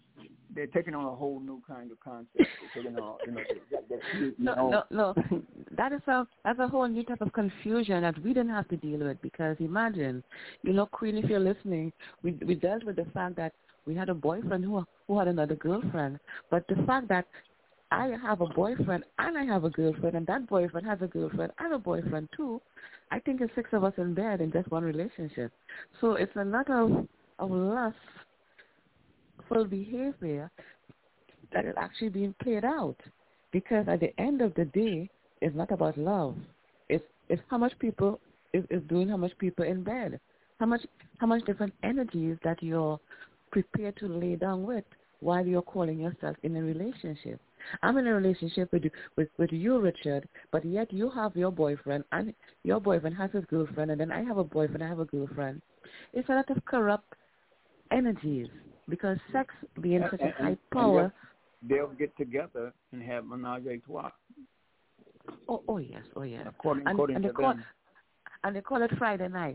they're taking on a whole new kind of concept. They're taking on, you know, that, that, you no, know. no, no, that is a that's a whole new type of confusion that we didn't have to deal with, because imagine, you know, Queen, if you're listening, we we dealt with the fact that we had a boyfriend who who had another girlfriend, but the fact that I have a boyfriend and I have a girlfriend, and that boyfriend has a girlfriend and a boyfriend too, I think it's six of us in bed in just one relationship. So it's a lot of of lustful behavior that is actually being played out, because at the end of the day, it's not about love. It's it's how much people is, is doing, how much people in bed, how much how much different energies that you're prepared to lay down with while you're calling yourself in a relationship. I'm in a relationship with with with you, Richard, but yet you have your boyfriend, and your boyfriend has his girlfriend, and then I have a boyfriend, I have a girlfriend. It's a lot of corrupt energies, because sex being such a and, high power. They'll get together and have menage a trois. Oh, oh yes, oh yes. According, and, according and to they call, them. And they call it Friday night.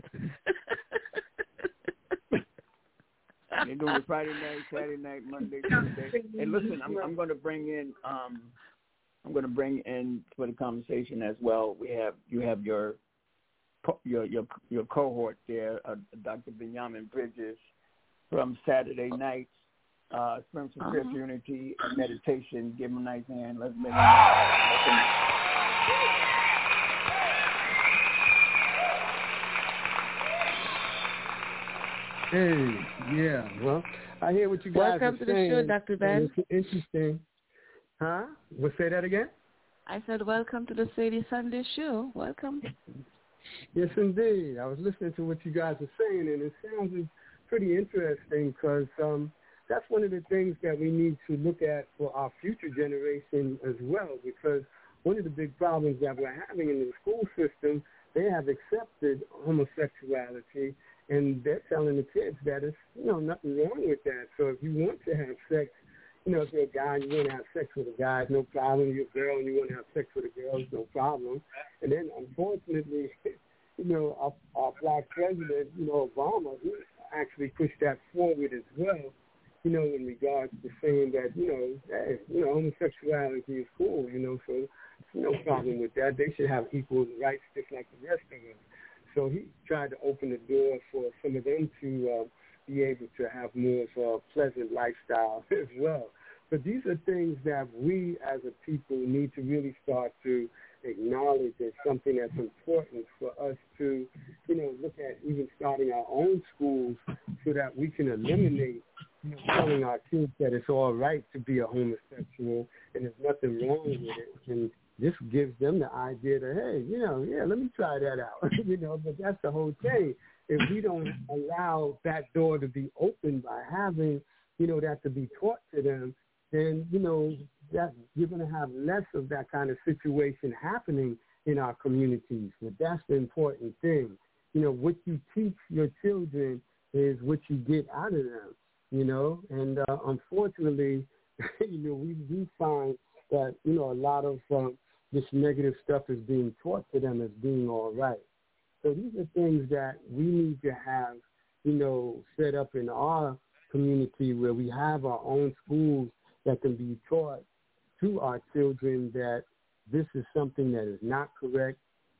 They do it Friday night, Saturday night, Monday, Tuesday. Hey, listen, I'm, I'm going to bring in, um, I'm going to bring in for the conversation as well. We have you have your your your your cohort there, uh, Doctor Benjamin Bridges from Saturday nights. Uh, Spiritual uh-huh. Church Unity and Meditation. Give him a nice hand. Let's make him. Hey, yeah. Well, I hear what you guys Welcome are to saying. the show, Doctor Ben. It's interesting. Huh? We'll say that again? I said, welcome to the Sadie Sunday show. Welcome. Yes, indeed. I was listening to what you guys are saying, and it sounds pretty interesting, because um, that's one of the things that we need to look at for our future generation as well, because one of the big problems that we're having in the school system, they have accepted homosexuality, and they're telling the kids that it's, you know, nothing wrong with that. So if you want to have sex, you know, if you're a guy and you want to have sex with a guy, no problem. You're a girl and you want to have sex with a girl, no problem. And then, unfortunately, you know, our, our black president, you know, Obama, he actually pushed that forward as well, you know, in regards to saying that, you know, hey, you know, homosexuality is cool, you know, so no problem with that. They should have equal rights just like the rest of us. So he tried to open the door for some of them to uh, be able to have more of a pleasant lifestyle as well. But these are things that we as a people need to really start to acknowledge as something that's important for us to, you know, look at even starting our own schools so that we can eliminate, you know, telling our kids that it's all right to be a homosexual and there's nothing wrong with it. And this gives them the idea that, hey, you know, yeah, let me try that out, you know, but that's the whole thing. If we don't allow that door to be opened by having, you know, that to be taught to them, then, you know, that you're going to have less of that kind of situation happening in our communities. But that's the important thing. You know, what you teach your children is what you get out of them, you know, and uh, unfortunately, you know, we do find that, you know, a lot of um, this negative stuff is being taught to them as being all right. So these are things that we need to have, you know, set up in our community where we have our own schools that can be taught to our children that this is something that is not correct,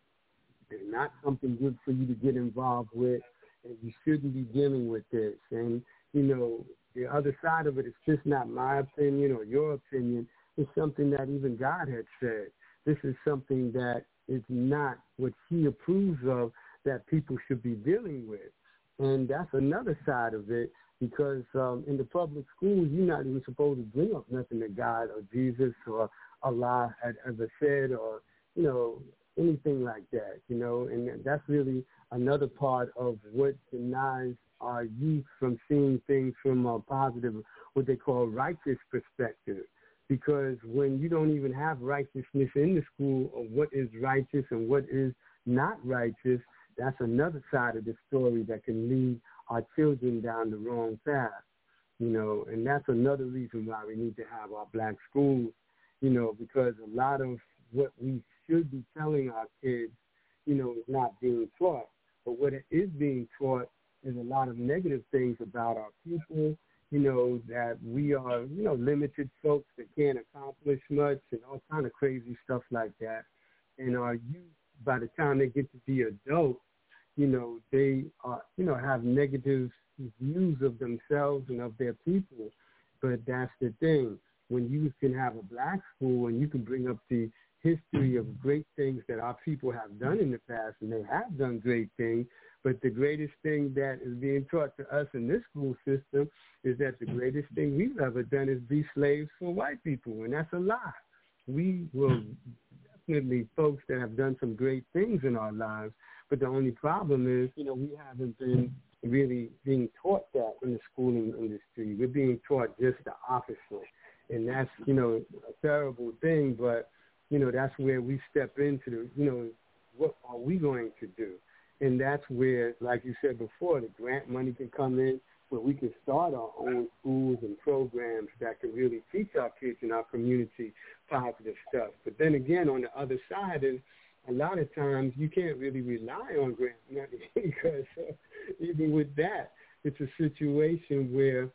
it's not something good for you to get involved with, and you shouldn't be dealing with this. And, you know, the other side of it is just not my opinion or your opinion. It's something that even God had said. This is something that is not what he approves of that people should be dealing with. And that's another side of it, because um, in the public schools, you're not even supposed to bring up nothing that God or Jesus or Allah had ever said, or, you know, anything like that, you know. And that's really another part of what denies our youth from seeing things from a positive, what they call righteous perspective. Because when you don't even have righteousness in the school of what is righteous and what is not righteous, that's another side of the story that can lead our children down the wrong path, you know, and that's another reason why we need to have our black schools, you know, because a lot of what we should be telling our kids, you know, is not being taught. But what it is being taught is a lot of negative things about our people, you know, that we are, you know, limited folks that can't accomplish much and all kind of crazy stuff like that. and our youth, by the time they get to be adults, you know, they are, you know, have negative views of themselves and of their people. But that's the thing. When you can have a black school and you can bring up the history of great things that our people have done in the past, and they have done great things, but the greatest thing that is being taught to us in this school system is that the greatest thing we've ever done is be slaves for white people, and that's a lie. We will definitely folks that have done some great things in our lives, but the only problem is, you know, we haven't been really being taught that in the schooling industry. We're being taught just the opposite, and that's, you know, a terrible thing, but, you know, that's where we step into the, you know, what are we going to do? And that's where, like you said before, the grant money can come in, where we can start our own schools and programs that can really teach our kids in our community positive stuff. But then again, on the other side is a lot of times you can't really rely on grant money because uh, even with that, it's a situation where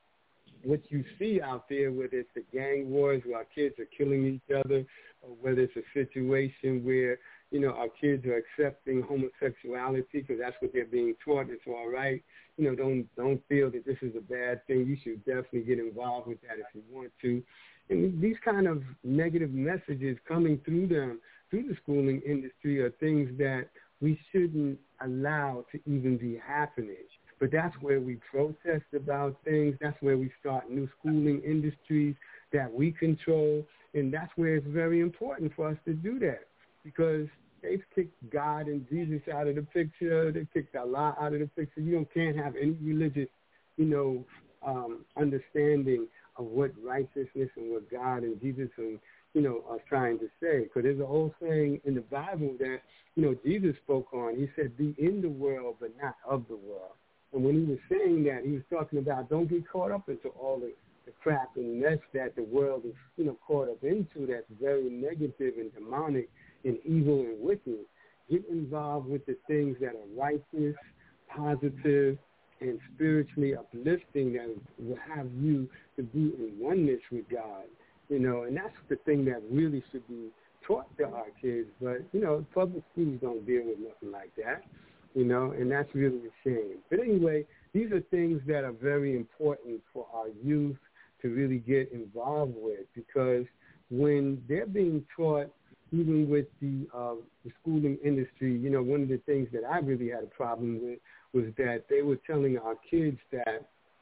what you see out there, whether it's the gang wars where our kids are killing each other, or whether it's a situation where, you know, our kids are accepting homosexuality because that's what they're being taught. It's all right. You know, don't don't feel that this is a bad thing. You should definitely get involved with that if you want to. And these kind of negative messages coming through them, through the schooling industry, are things that we shouldn't allow to even be happening. But that's where we protest about things. That's where we start new schooling industries that we control. And that's where it's very important for us to do that, because they've kicked God and Jesus out of the picture. They've kicked Allah out of the picture. You don't, can't have any religious, you know, um, understanding of what righteousness and what God and Jesus and, you know, are trying to say. Because there's a whole saying in the Bible that, you know, Jesus spoke on. He said, be in the world but not of the world. And when he was saying that, he was talking about don't get caught up into all the, the crap and mess that the world is, you know, caught up into that's very negative and demonic and evil and wicked. Get involved with the things that are righteous, positive, and spiritually uplifting that will have you to be in oneness with God. You know, and that's the thing that really should be taught to our kids. But, you know, public schools don't deal with nothing like that. You know, and that's really a shame. But anyway, these are things that are very important for our youth to really get involved with, because when they're being taught, even with the, uh, the schooling industry, you know, one of the things that I really had a problem with was that they were telling our kids that,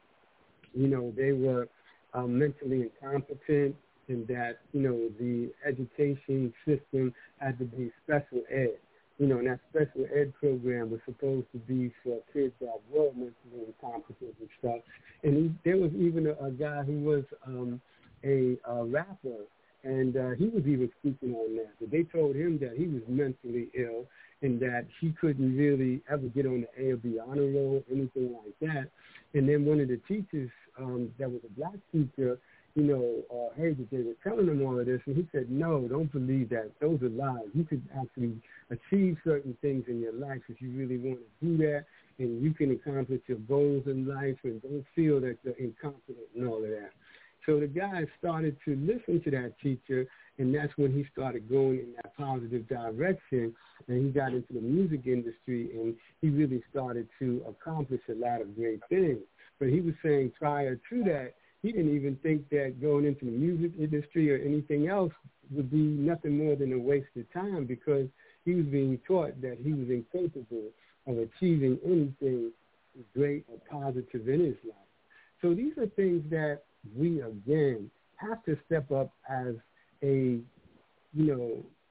you know, they were uh, mentally incompetent and that, you know, the education system had to be special ed. You know, and that special ed program was supposed to be for kids that were mentally incompetent and stuff. And he, there was even a, a guy who was um, a, a rapper, and uh, he was even speaking on that. But they told him that he was mentally ill and that he couldn't really ever get on the A or B honor roll, anything like that. And then one of the teachers um, that was a black teacher, you know, uh, heard that they were telling him all of this, and he said, no, don't believe that. Those are lies. You could actually achieve certain things in your life if you really want to do that, and you can accomplish your goals in life, and don't feel that you're incompetent and all of that. So the guy started to listen to that teacher, and that's when he started going in that positive direction, and he got into the music industry, and he really started to accomplish a lot of great things. But he was saying prior to that, he didn't even think that going into the music industry or anything else would be nothing more than a waste of time, because he was being taught that he was incapable of achieving anything great or positive in his life. So these are things that we, again, have to step up as a, you know,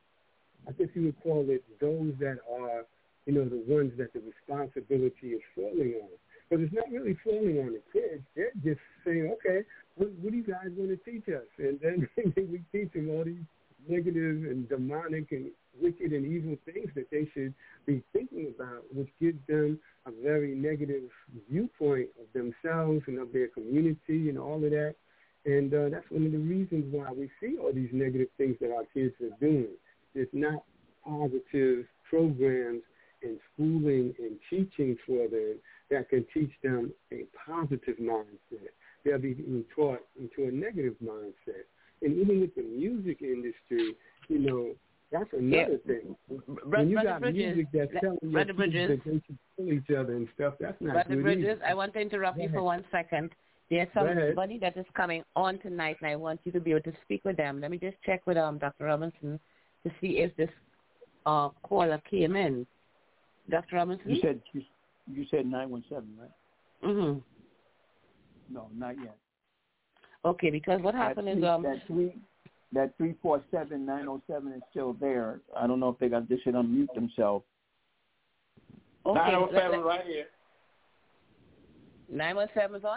I guess you would call it those that are, you know, the ones that the responsibility is falling on. But it's not really falling on the kids. They're just saying, okay, what, what are you guys going to teach us? And then we teach them all these negative and demonic and wicked and evil things that they should be thinking about, which gives them a very negative viewpoint of themselves and of their community and all of that. And uh, that's one of the reasons why we see all these negative things that our kids are doing. It's not positive programs and schooling and teaching for them that can teach them a positive mindset. They'll be being taught into a negative mindset. And even with the music industry, you know, That's another yeah. thing. Br- when you Brother got Bridges, music that's telling Brother your Bridges, kids that they should kill each other and stuff, that's not Brother good Bridges, either. I want to interrupt Go you ahead. for one second. There's Go ahead. somebody that is coming on tonight, and I want you to be able to speak with them. Let me just check with um Doctor Robinson to see if this uh, caller came in. Doctor Robinson? You said you, you said nine one seven, right? Mm-hmm. No, not yet. Okay, because what happened that is three, um that three that three four seven nine zero seven is still there. I don't know if they got this should unmute themselves. okay, nine oh seven let, let, right here. nine one seven is on.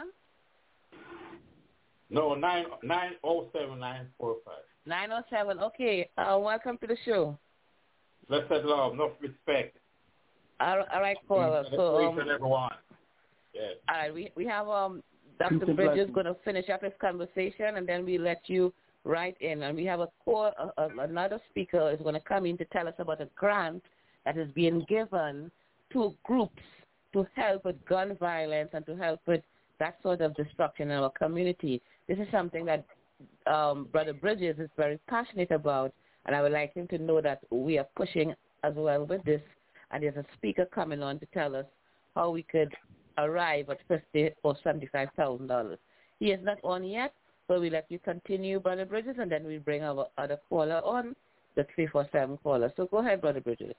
No, nine nine oh seven nine four five. Nine oh seven. Okay. Uh, welcome to the show. Let's set love, enough respect. All, all right, caller. So um, everyone. Yes. all right, we we have um Doctor Peace and Bridges blessings. going to finish up his conversation, and then we let you write in. And we have a call. A, a, another speaker is going to come in to tell us about a grant that is being given to groups to help with gun violence and to help with that sort of destruction in our community. This is something that um, Brother Bridges is very passionate about, and I would like him to know that we are pushing as well with this. And there's a speaker coming on to tell us how we could arrive at fifty or seventy-five thousand dollars. He is not on yet, so we let you continue, Brother Bridges, and then we bring our other caller on, the three four seven caller. So go ahead, Brother Bridges.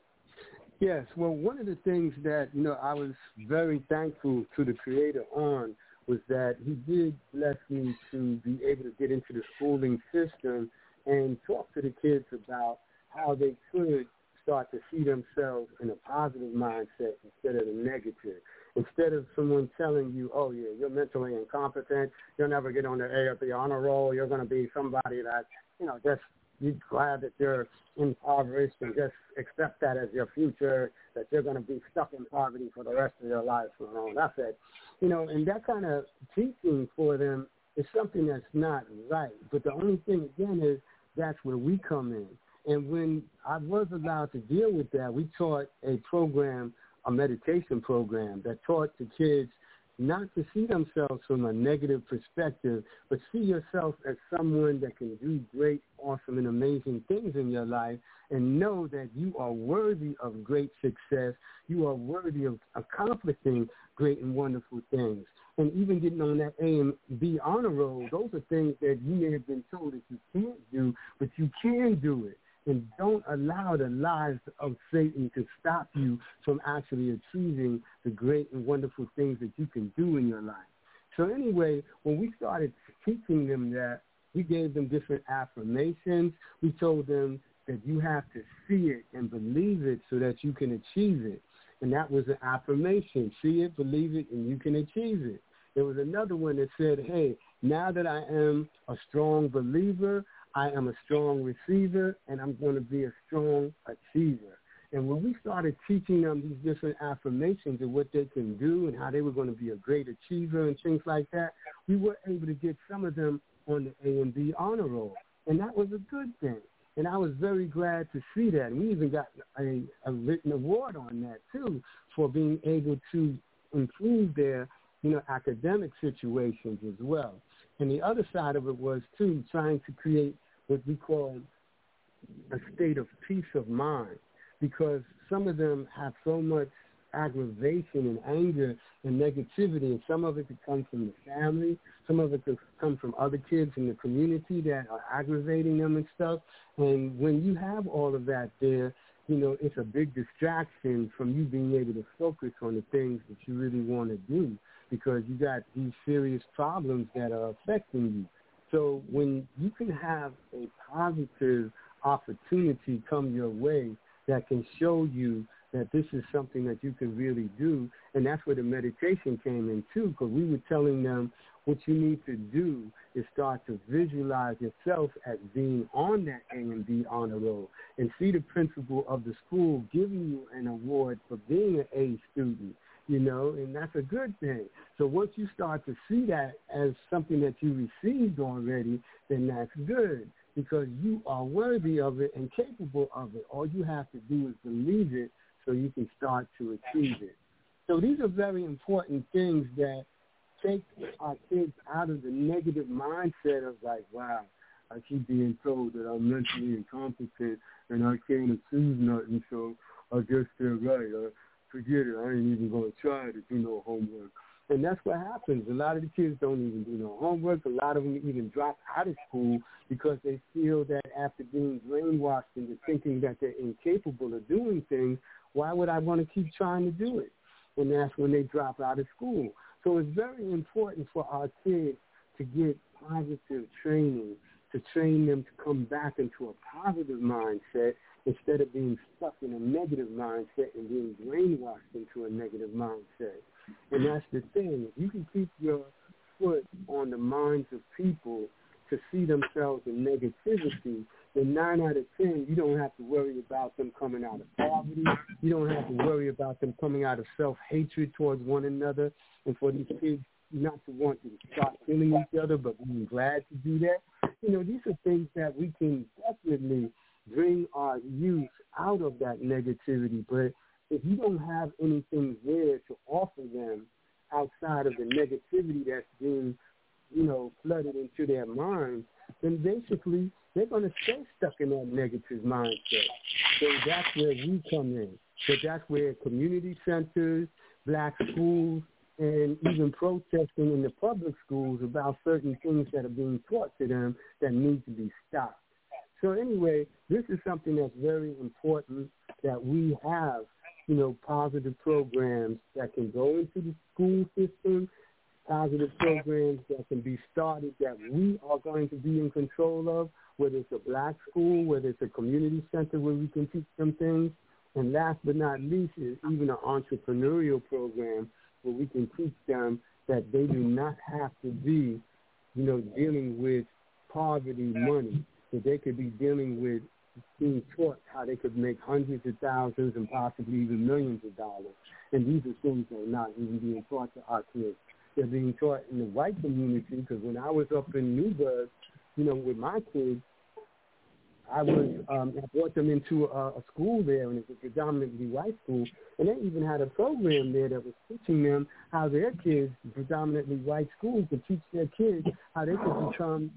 Yes, well, one of the things that, you know, I was very thankful to the Creator on was that he did bless me to be able to get into the schooling system and talk to the kids about how they could start to see themselves in a positive mindset instead of the negative. Instead of someone telling you, oh, yeah, you're mentally incompetent, you'll never get on the A or the honor roll, you're going to be somebody that, you know, just you're glad that you're impoverished and just accept that as your future, that you're going to be stuck in poverty for the rest of your life. You know, that's it. You know, and that kind of teaching for them is something that's not right. But the only thing, again, is that's where we come in. And when I was allowed to deal with that, we taught a program, a meditation program that taught the kids not to see themselves from a negative perspective, but see yourself as someone that can do great, awesome, and amazing things in your life, and know that you are worthy of great success. You are worthy of accomplishing great and wonderful things. And even getting on that A and B honor roll, those are things that you may have been told that you can't do, but you can do it. And don't allow the lies of Satan to stop you from actually achieving the great and wonderful things that you can do in your life. So anyway, when we started teaching them that, we gave them different affirmations. We told them that you have to see it and believe it so that you can achieve it. And that was an affirmation. See it, believe it, and you can achieve it. There was another one that said, hey, now that I am a strong believer, I am a strong receiver, and I'm going to be a strong achiever. And when we started teaching them these different affirmations of what they can do and how they were going to be a great achiever and things like that, we were able to get some of them on the A and B honor roll. And that was a good thing. And I was very glad to see that. And we even got a, a written award on that, too, for being able to improve their, you know, academic situations as well. And the other side of it was, too, trying to create what we call a state of peace of mind, because some of them have so much aggravation and anger and negativity, and some of it could come from the family, some of it could come from other kids in the community that are aggravating them and stuff. And when you have all of that there, you know, it's a big distraction from you being able to focus on the things that you really want to do, because you got these serious problems that are affecting you. So when you can have a positive opportunity come your way that can show you that this is something that you can really do, and that's where the meditation came in too, because we were telling them what you need to do is start to visualize yourself as being on that A and B honor roll and see the principal of the school giving you an award for being an A student. You know, and that's a good thing. So once you start to see that as something that you received already, then that's good, because you are worthy of it and capable of it. All you have to do is believe it so you can start to achieve it. So these are very important things that take our kids out of the negative mindset of like, wow, I keep being told that I'm mentally incompetent and I can't achieve nothing, so I guess they're right. Uh, forget it. I ain't even going to try to do no homework. And that's what happens. A lot of the kids don't even do no homework. A lot of them even drop out of school because they feel that after being brainwashed into thinking that they're incapable of doing things, why would I want to keep trying to do it? And that's when they drop out of school. So it's very important for our kids to get positive training, to train them to come back into a positive mindset instead of being stuck in a negative mindset and being brainwashed into a negative mindset. And that's the thing. If you can keep your foot on the minds of people to see themselves in negativity, then nine out of ten, you don't have to worry about them coming out of poverty. You don't have to worry about them coming out of self-hatred towards one another. And for these kids not to want to start killing each other, but being glad to do that. You know, these are things that we can definitely bring our youth out of that negativity. But if you don't have anything there to offer them outside of the negativity that's being, you know, flooded into their minds, then basically they're going to stay stuck in that negative mindset. So that's where we come in. So that's where community centers, black schools, and even protesting in the public schools about certain things that are being taught to them that need to be stopped. So anyway, this is something that's very important, that we have, you know, positive programs that can go into the school system, positive programs that can be started that we are going to be in control of, whether it's a black school, whether it's a community center where we can teach them things. And last but not least is even an entrepreneurial program where we can teach them that they do not have to be, you know, dealing with poverty money, that they could be dealing with being taught how they could make hundreds of thousands and possibly even millions of dollars. And these are things that are not even being taught to our kids. They're being taught in the white community, because when I was up in Newburgh, you know, with my kids, I was um, I brought them into a, a school there, and it's a predominantly white school, and they even had a program there that was teaching them how their kids, predominantly white schools, could teach their kids how they could become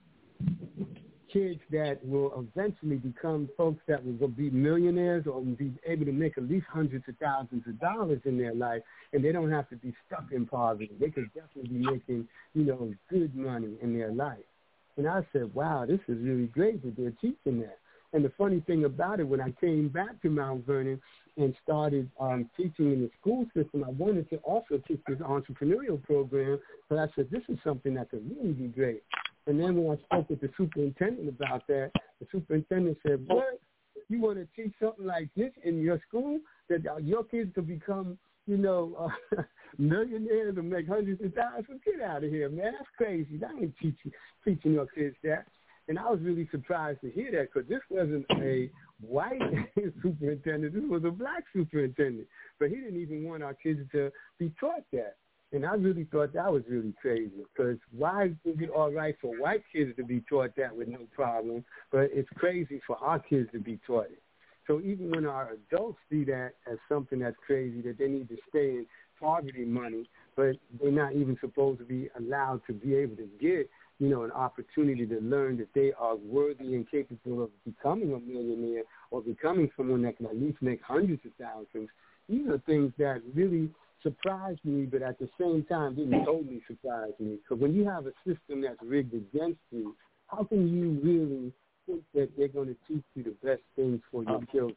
kids that will eventually become folks that will be millionaires or be able to make at least hundreds of thousands of dollars in their life, and they don't have to be stuck in poverty. They could definitely be making, you know, good money in their life. And I said, wow, this is really great that they're teaching that. And the funny thing about it, when I came back to Mount Vernon and started um, teaching in the school system, I wanted to also teach this entrepreneurial program, but I said, this is something that could really be great. And then when I spoke with the superintendent about that, the superintendent said, what? You want to teach something like this in your school, that your kids could become, you know, uh, millionaires and make hundreds of thousands? Get out of here, man. That's crazy. I ain't teaching, teaching your kids that. And I was really surprised to hear that, because this wasn't a white superintendent. This was a black superintendent. But he didn't even want our kids to be taught that. And I really thought that was really crazy, because why is it all right for white kids to be taught that with no problem, but it's crazy for our kids to be taught it? So even when our adults see that as something that's crazy, that they need to stay in poverty money, but they're not even supposed to be allowed to be able to get, you know, an opportunity to learn that they are worthy and capable of becoming a millionaire or becoming someone that can at least make hundreds of thousands. These are things that really surprised me, but at the same time didn't totally surprise me. Because when you have a system that's rigged against you, how can you really think that they're going to teach you the best things for your children?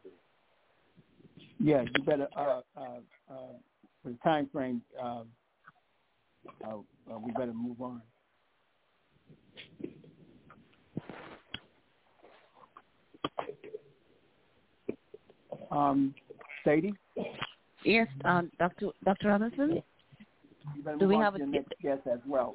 Yeah, you better, uh, uh, uh, for the time frame, uh, uh, uh, we better move on. Um, Sadie? Yes, um, Doctor Doctor Robinson? You better Do move we on have to a your next guest as well.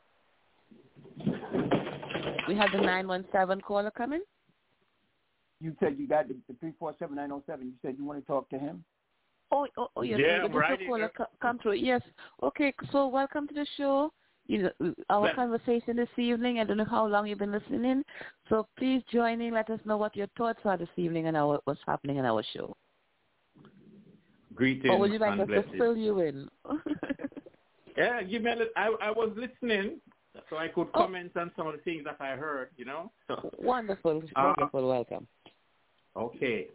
We have the nine one seven caller coming? You said you got the, the three four seven nine oh seven. You said you want to talk to him? Oh, oh, oh yes. Yeah, Yes, right. the caller co- come through. Yes. Okay, so welcome to the show. You know, our Let- conversation this evening. I don't know how long you've been listening. So please join in. Let us know what your thoughts are this evening and our, what's happening in our show. Greetings Or would you like and us blessings. to fill you in? Yeah, give me a little, I, I was listening, so I could Oh. comment on some of the things that I heard, you know. So, Wonderful. Uh, Wonderful. Welcome. Okay.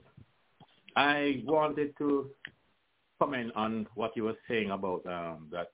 I wanted to comment on what you were saying about um, that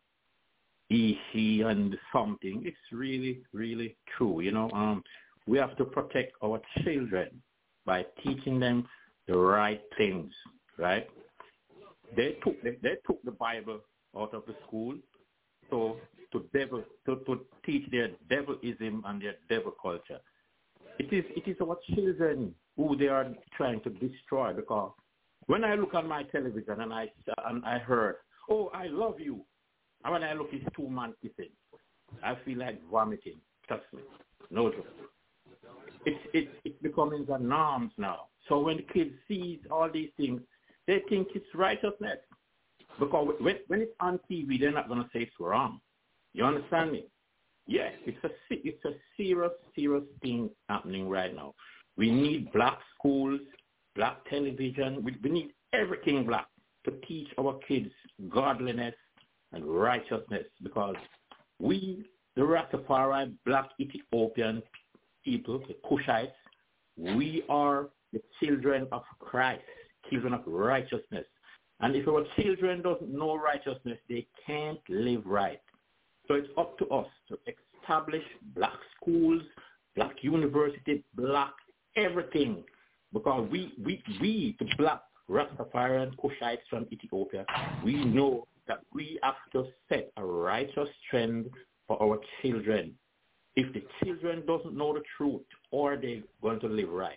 he, she, and something. It's really, really true. You know, um, we have to protect our children by teaching them the right things, right? They took the, they took the Bible out of the school, so to devil to, to teach their devilism and their devil culture. It is it is our children who they are trying to destroy, because when I look on my television and I and I heard, oh, I love you, and when I look, it's two man kissing, I feel like vomiting. Trust me, no joke. It's it's it's becoming the norms now. So when the kids see all these things, they think it's righteousness, because when when it's on T V, they're not going to say it's wrong. You understand me? Yes, it's a it's a serious serious thing happening right now. We need black schools, black television. We, we need everything black to teach our kids godliness and righteousness, because we, the Rastafari, black Ethiopian people, the Cushites, we are the children of Christ, children of righteousness. And if our children don't know righteousness, they can't live right. So it's up to us to establish black schools, black universities, black everything, because we, we, we the black Rastafarian Cushites from Ethiopia, we know that we have to set a righteous trend for our children. If the children doesn't know the truth, or they're going to live right.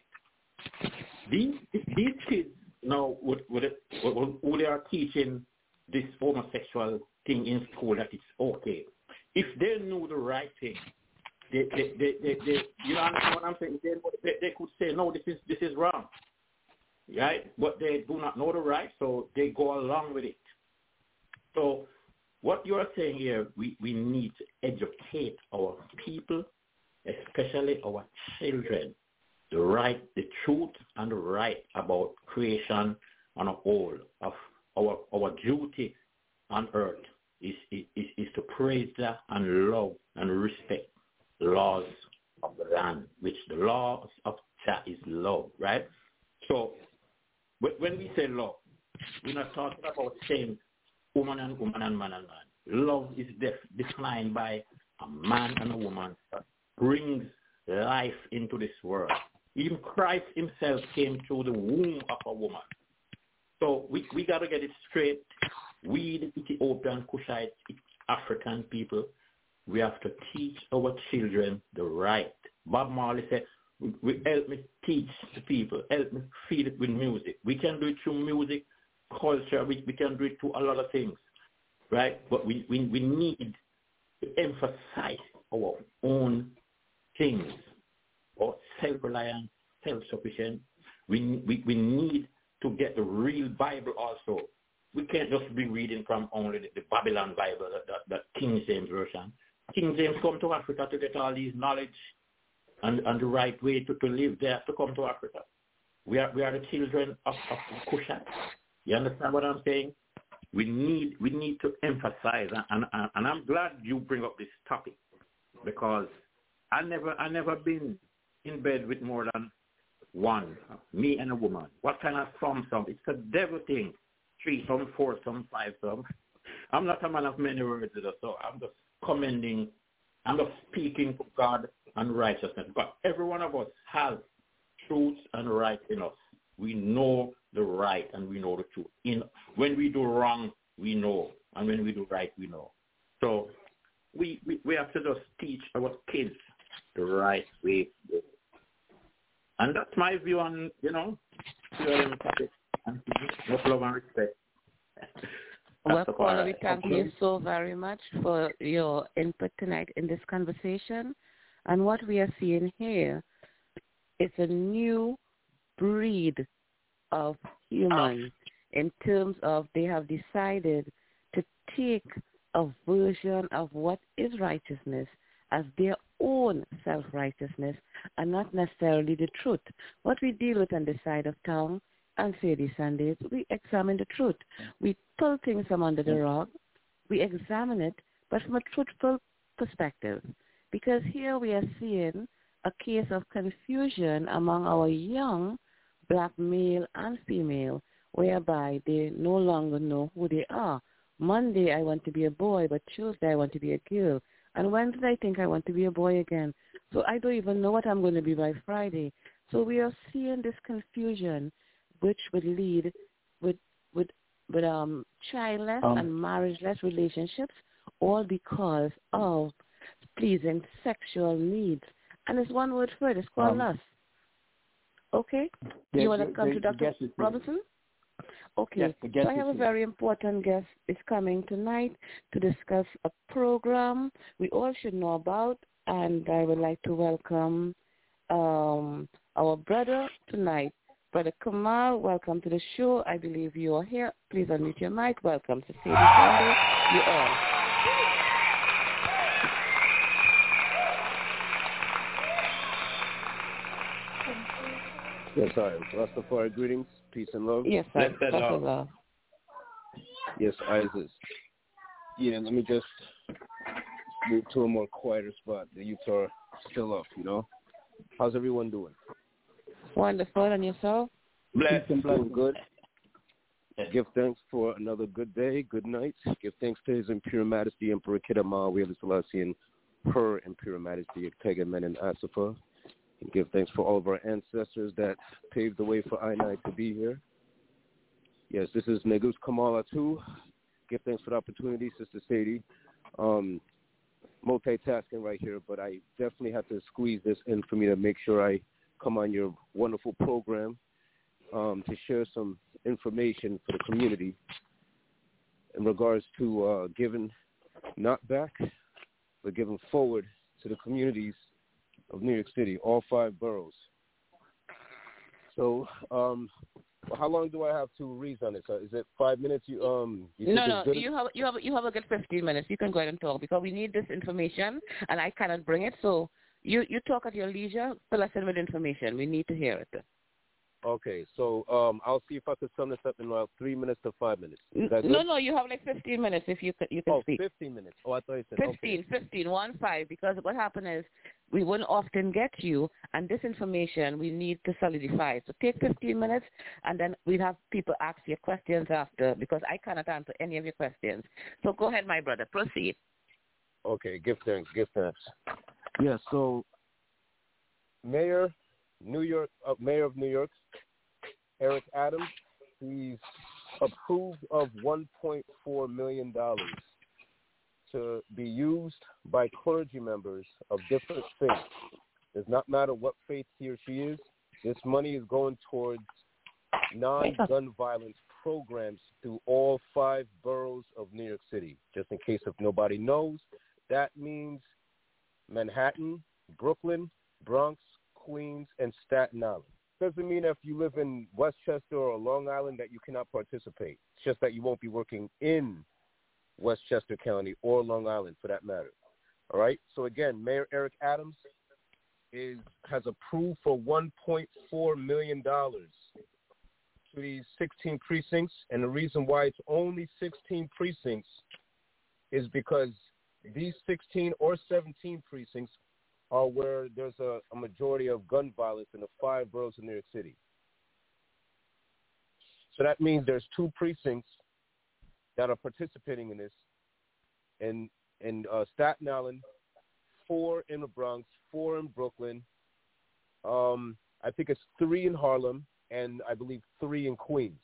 These these kids now, would, would it, would, who they are teaching this homosexual thing in school, that it's okay. If they knew the right thing, they, they, they, they, they you know what I'm saying? They, they, they could say, no, this is this is wrong, right? But they do not know the right, so they go along with it. So what you're saying here, we, we need to educate our people, especially our children, the right, the truth and the right about creation on a whole. Of our our duty on earth is is, is to praise that and love and respect the laws of the land, which the laws of that is love, right? So when we say love, we're not talking about saying woman and woman and man and man. Love is def- defined by a man and a woman that brings life into this world. Even Christ himself came through the womb of a woman. So we we got to get it straight. We, the Ethiopian, Cushite, African people, we have to teach our children the right. Bob Marley said, we, we help me teach the people, help me feed it with music. We can do it through music, culture, we, we can do it through a lot of things, right? But we, we, we need to emphasize our own things, or self-reliance, self-sufficient. We, we, we need to get the real Bible also. We can't just be reading from only the, the Babylon Bible, that, that, that King James Version. King James come to Africa to get all these knowledge and, and the right way to, to live there, to come to Africa. We are we are the children of, of Cushite. You understand what I'm saying? We need we need to emphasize, and, and, and I'm glad you bring up this topic, because I never I never been in bed with more than one, me and a woman. What kind of some some? It's a devil thing. Three some, four some, five some. I'm not a man of many words, so I'm just commending, I'm just speaking for God and righteousness. But every one of us has truth and right in us. We know the right and we know the truth. In when we do wrong, we know, and when we do right, we know. So we we, we have to just teach our kids the right way to go. And that's my view on, you know, and much love and respect. Well, Paul, we thank you so very much for your input tonight in this conversation. And what we are seeing here is a new breed of humans in terms of they have decided to take a version of what is righteousness as their own self-righteousness and not necessarily the truth. What we deal with on this side of town on Sadie Sundays, we examine the truth. We pull things from under the rug. We examine it, but from a truthful perspective. Because here we are seeing a case of confusion among our young black male and female, whereby they no longer know who they are. Monday, I want to be a boy, but Tuesday, I want to be a girl. And Wednesday, I think I want to be a boy again. So I don't even know what I'm going to be by Friday. So we are seeing this confusion, which would lead with with with um childless Um, and marriageless relationships, all because of pleasing sexual needs. And it's one word for it. It's called um, lust. Okay? the, You want to the, come the, to the Doctor guest is here. Robinson? Okay. Yes, the guest So I have is a here. very important guest is coming tonight to discuss a program we all should know about, and I would like to welcome um, our brother tonight, Brother Kamal. Welcome to the show. I believe you are here. Please unmute your mic. Welcome to Sadie Sunday. You all. Yes, sorry. Rastafari greetings, peace and love. Yes, sir. Bless the That's a Lord. love. Yes, Isis. Yeah, let me just move to a more quieter spot. The youths are still up, you know. How's everyone doing? Wonderful. And yourself? Bless. Doing good. Give thanks for another good day, good night. Give thanks to His Imperial Majesty Emperor Kidama, Wale Selassie, and Her Imperial Majesty Tega Menin Asifa. And give thanks for all of our ancestors that paved the way for I N I to be here. Yes, this is Negus Kamala too. Give thanks for the opportunity, Sister Sadie. Um, multitasking right here, but I definitely have to squeeze this in for me to make sure I come on your wonderful program um, to share some information for the community in regards to uh, giving not back, but giving forward to the communities of New York City, all five boroughs. So, um, how long do I have to read on this? Uh, is it five minutes? You um, you No, think no, it's good? you have you have you have a good fifteen minutes. You can go ahead and talk because we need this information, and I cannot bring it. So you you talk at your leisure. Fill us in with information. We need to hear it. Okay, so um, I'll see if I can sum this up in like three minutes to five minutes. Is that No, good? no, you have like fifteen minutes if you can, you can Oh, speak. fifteen minutes. Oh, I thought you said fifteen, okay. fifteen, one five, because what happened is we wouldn't often get you, and this information we need to solidify. So take fifteen minutes, and then we'll have people ask you questions after, because I cannot answer any of your questions. So go ahead, my brother. Proceed. Okay, give thanks, give thanks. Yeah, so Mayor, New York, uh, Mayor of New York, Eric Adams, he's approved of one point four million dollars to be used by clergy members of different faiths. It does not matter what faith he or she is. This money is going towards non-gun violence programs through all five boroughs of New York City. Just in case if nobody knows, that means Manhattan, Brooklyn, Bronx, Queens, and Staten Island. Doesn't mean if you live in Westchester or Long Island that you cannot participate. It's just that you won't be working in Westchester County or Long Island for that matter. All right? So again, Mayor Eric Adams is has approved for one point four million dollars to these sixteen precincts. And the reason why it's only sixteen precincts is because these sixteen or seventeen precincts are where there's a, a majority of gun violence in the five boroughs of New York City. So that means there's two precincts that are participating in this. In, in uh, Staten Island, four in the Bronx, four in Brooklyn. Um, I think it's three in Harlem, and I believe three in Queens.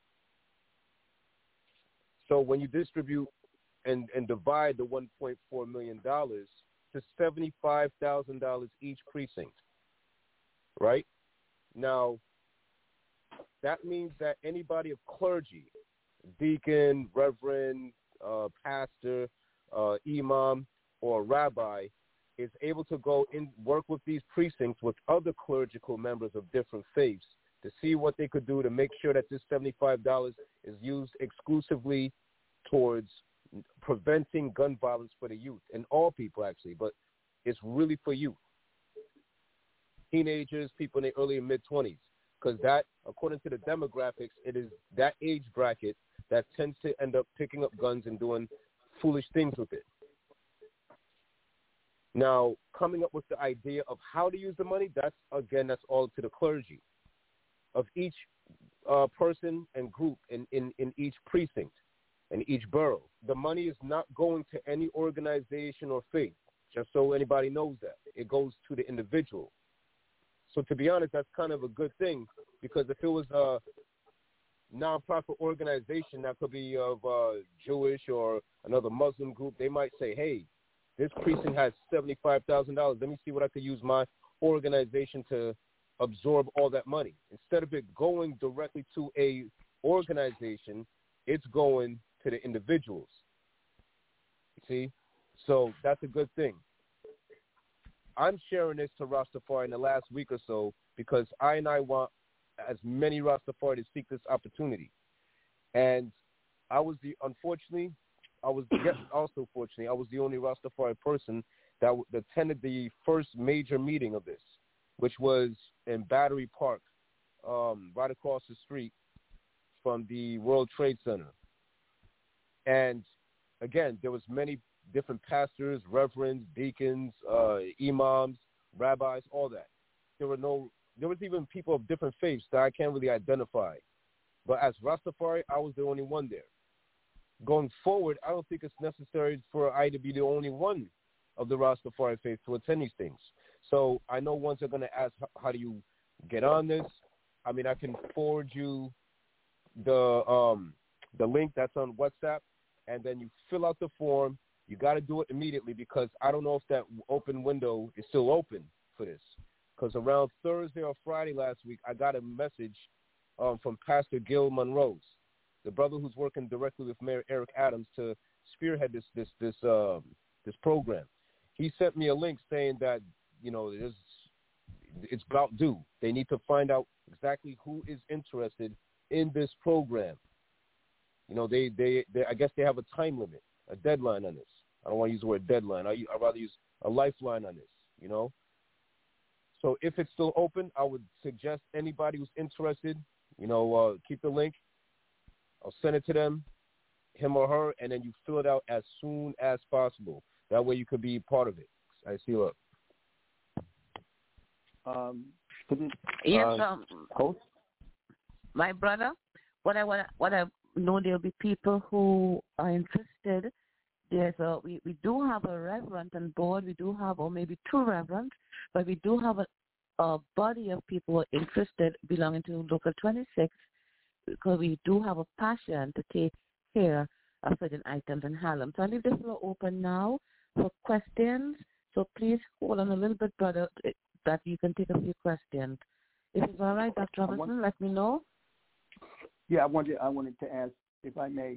So when you distribute and, and divide the one point four million dollars to seventy-five thousand dollars each precinct, right? Now, that means that anybody of clergy, deacon, reverend, uh, pastor, uh, imam, or rabbi is able to go and work with these precincts with other clerical members of different faiths to see what they could do to make sure that this seventy-five dollars is used exclusively towards preventing gun violence for the youth and all people actually, but it's really for youth, teenagers, people in their early and mid twenties, because that, according to the demographics, it is that age bracket that tends to end up picking up guns and doing foolish things with it. Now, coming up with the idea of how to use the money, that's, again, that's all to the clergy. of each uh, person and group in, in, in each precinct, in each borough. The money is not going to any organization or faith, just so anybody knows that. It goes to the individual. So to be honest, that's kind of a good thing, because if it was a nonprofit organization that could be of uh, Jewish or another Muslim group, they might say, hey, this precinct has seventy-five thousand dollars. Let me see what I could use my organization to absorb all that money. Instead of it going directly to a organization, it's going to the individuals. You see? So that's a good thing. I'm sharing this to Rastafari in the last week or so because I and I want as many Rastafari to seek this opportunity. And I was the, unfortunately, I was yes, also fortunately, I was the only Rastafari person that, that attended the first major meeting of this, which was in Battery Park, um, right across the street from the World Trade Center. And again, there was many different pastors, reverends, deacons, uh, imams, rabbis, all that. There were no, there was even people of different faiths that I can't really identify. But as Rastafari, I was the only one there. Going forward, I don't think it's necessary for I to be the only one of the Rastafari faith to attend these things. So I know ones are going to ask, how do you get on this? I mean, I can forward you the um, the link that's on WhatsApp, and then you fill out the form. You got to do it immediately because I don't know if that open window is still open for this. Because around Thursday or Friday last week, I got a message um, from Pastor Gil Monroe, the brother who's working directly with Mayor Eric Adams to spearhead this this this um, this program. He sent me a link saying that, you know, it's, it's about due. They need to find out exactly who is interested in this program. You know, they, they, they I guess they have a time limit, a deadline on this. I don't want to use the word deadline. I, I'd rather use a lifeline on this, you know. So if it's still open, I would suggest anybody who's interested, you know, uh, keep the link. I'll send it to them, him or her, and then you fill it out as soon as possible. That way you could be part of it. I see you up. Um, yes, uh, um, host? My brother, what I want, what I know, there'll be people who are interested. There's a, we, we do have a reverend on board. We do have, or maybe two reverends, but we do have a, a body of people who are interested belonging to Local twenty-six, because we do have a passion to take care of certain items in Harlem. So I leave the floor open now for questions. So please hold on a little bit, brother, that you can take a few questions. If it's all right, Doctor Robinson, let me know. Yeah, I wanted I wanted to ask, if I may.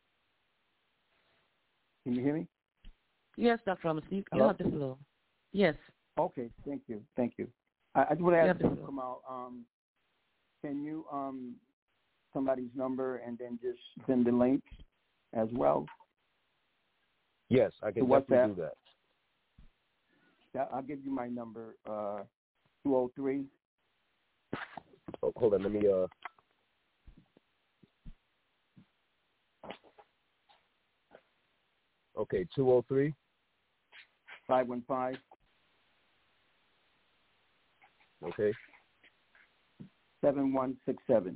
Can you hear me? Yes, Doctor Robinson, you, you have the floor. Yes. Okay, thank you, thank you. I, I just want to ask you, Kamal, um, can you um, somebody's number and then just send the link as well? Yes, I can definitely do that. Yeah, I'll give you my number, uh, two oh three. Oh, hold on, let me, uh, okay, two oh three. five one five. Okay. seven one six seven.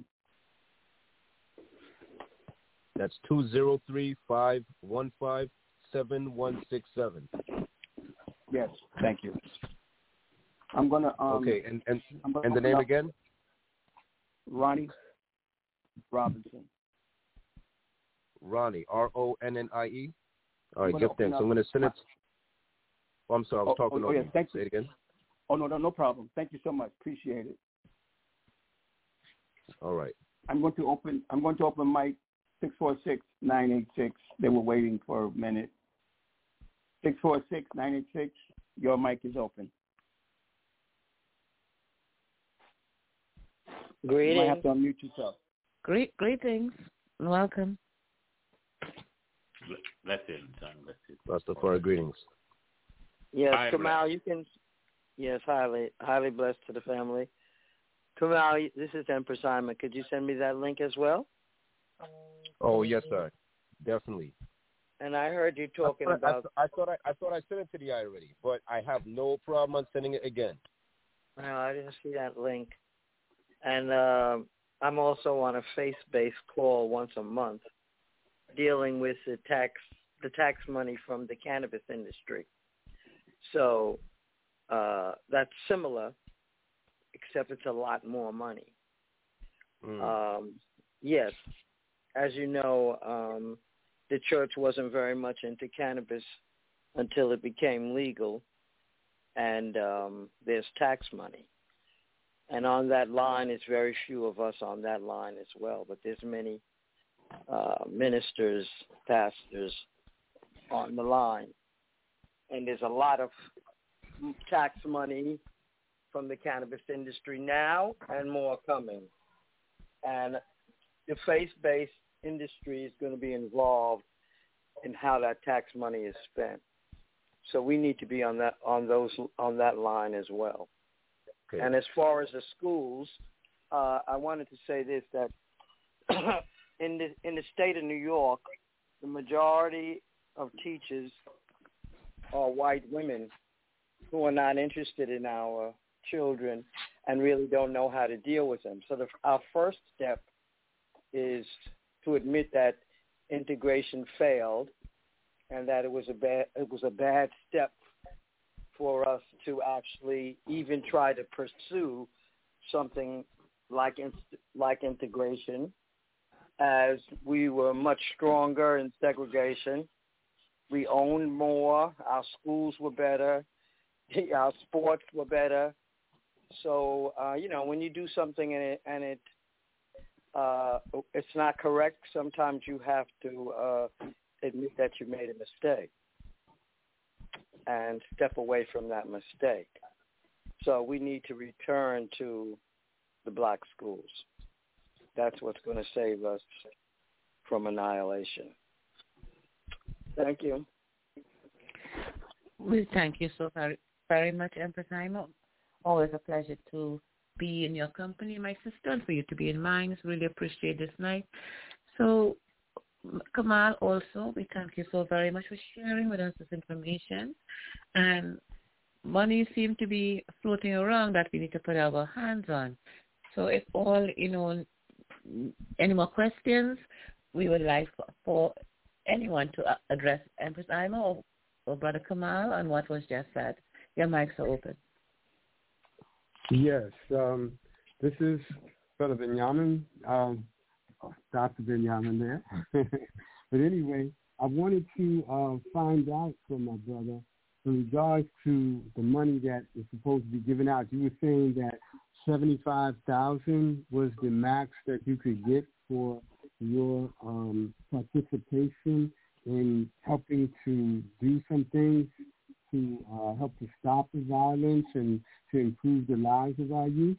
That's two oh three, five one five, seven one six seven. Yes, thank you. I'm going to... Um, okay, and, and, gonna and the name up. again? Ronnie Robinson. Ronnie, R O N N I E? All right, give thanks. Up. I'm going to send it... Oh, I'm sorry, I was oh, talking oh, over oh, yes, you. thank Say you. it again. Oh, no, no, no problem. Thank you so much. Appreciate it. All right. I'm going to open, I'm going to open mic six four six, nine eight six. They were waiting for a minute. six four six, nine eight six. Your mic is open. Greetings. You might have to unmute yourself. Great, greetings. Welcome. That's it, John. That's it. Rastafari greetings. Yes, Hi, Kamal, blessed. you can. Yes, highly, highly blessed to the family. Kamal, this is Empress Simon. Could you send me that link as well? Oh, yes, sir. Definitely. And I heard you talking I thought, about. I, I thought I, I thought I sent it to the I already, but I have no problem on sending it again. No, I didn't see that link. And uh, I'm also on a faith-based call once a month dealing with the tax the tax money from the cannabis industry. So uh, that's similar, except it's a lot more money. Mm. Um, yes, as you know, um, the church wasn't very much into cannabis until it became legal, and um, there's tax money. And on that line, it's very few of us on that line as well, but there's many uh, ministers, pastors on the line. And there's a lot of tax money from the cannabis industry now and more coming. And the faith-based industry is going to be involved in how that tax money is spent. So we need to be on that on those on that line as well. Okay. And as far as the schools, uh, I wanted to say this, that in the in the state of New York, the majority of teachers are white women who are not interested in our children and really don't know how to deal with them. So the, our first step is to admit that integration failed and that it was a bad it was a bad step for us to actually even try to pursue something like like integration, as we were much stronger in segregation. We owned more. Our schools were better. Our sports were better. So, uh, you know, when you do something and it, and it uh, it's not correct, sometimes you have to uh, admit that you made a mistake and step away from that mistake. So we need to return to the black schools. That's what's going to save us from annihilation. Thank you. We thank you so very, very much, Empress Naima. Always a pleasure to be in your company, my sister, and for you to be in mine. Really appreciate this night. So, Kamal, also, we thank you so very much for sharing with us this information. And money seems to be floating around that we need to put our hands on. So if all, you know, any more questions, we would like for, for anyone to address Empress Naima or, or Brother Kamal on what was just said. Your mics are open. Yes, um, this is Brother Benjamin, um, Doctor Benjamin there. But anyway, I wanted to uh, find out from my brother in regards to the money that is supposed to be given out. You were saying that seventy-five thousand was the max that you could get for your um, participation in helping to do some things to uh, help to stop the violence and to improve the lives of our youth?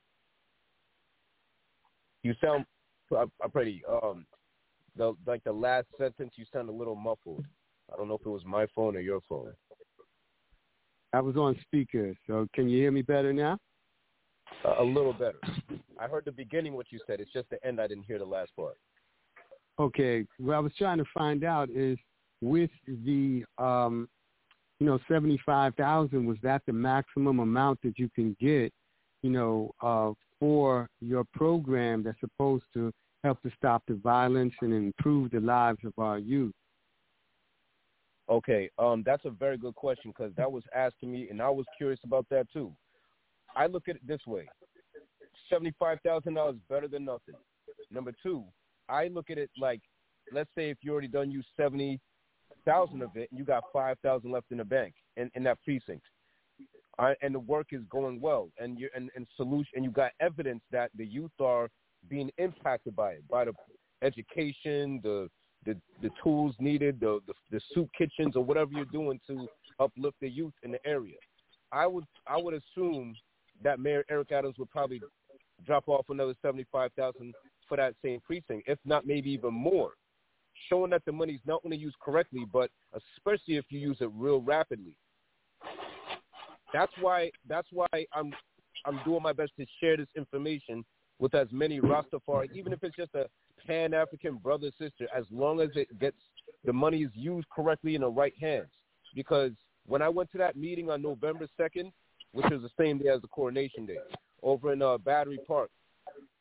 You sound uh, pretty, um, the, like the last sentence, you sound a little muffled. I don't know if it was my phone or your phone. I was on speaker, so can you hear me better now? Uh, a little better. I heard the beginning what you said. It's just the end I didn't hear the last part. Okay. What I was trying to find out is with the, um, you know, seventy-five thousand, was that the maximum amount that you can get, you know, uh, for your program that's supposed to help to stop the violence and improve the lives of our youth? Okay, um, that's a very good question because that was asked to me, and I was curious about that too. I look at it this way. seventy-five thousand dollars is better than nothing. Number two, I look at it like, let's say if you already done use seventy thousand of it and you got five thousand left in the bank in, in that precinct. Uh, and the work is going well, and you and, and solution, and you got evidence that the youth are being impacted by it, by the education, the the, the tools needed, the, the the soup kitchens or whatever you're doing to uplift the youth in the area. I would I would assume that Mayor Eric Adams would probably drop off another seventy-five thousand for that same precinct, if not maybe even more, showing that the money is not only used correctly, but especially if you use it real rapidly. That's why that's why I'm I'm doing my best to share this information with as many Rastafari, even if it's just a Pan-African brother sister, as long as it gets the money is used correctly in the right hands. Because when I went to that meeting on November second, which was the same day as the Coronation Day, over in uh, Battery Park,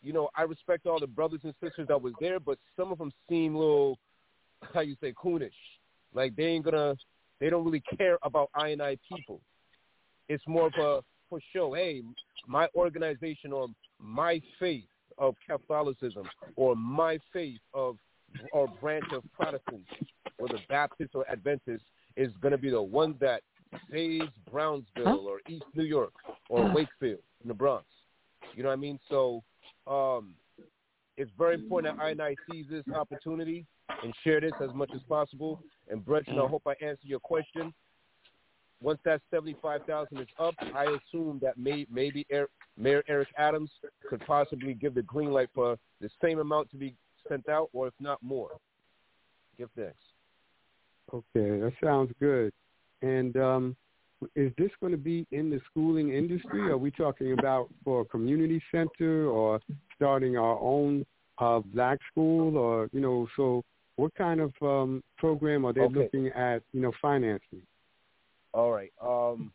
you know, I respect all the brothers and sisters that was there, but some of them seem a little, how you say, coonish. Like they ain't gonna, they don't really care about I and I people. It's more of a for show. Hey, my organization or my faith of Catholicism or my faith of or branch of Protestants, whether Baptist or Adventist, is going to be the one that saves Brownsville huh? or East New York or Wakefield in the Bronx. You know what I mean? So um, it's very important that I and I seize this opportunity and share this as much as possible. And Brethren, I hope I answered your question. Once that seventy-five thousand is up, I assume that may, maybe Eric, Mayor Eric Adams could possibly give the green light for the same amount to be sent out, or if not more. Give thanks. Okay, that sounds good. And um, is this going to be in the schooling industry? Are we talking about for a community center or starting our own uh, black school? Or, you know, so what kind of um, program are they okay. looking at, you know, financing? All right. Um,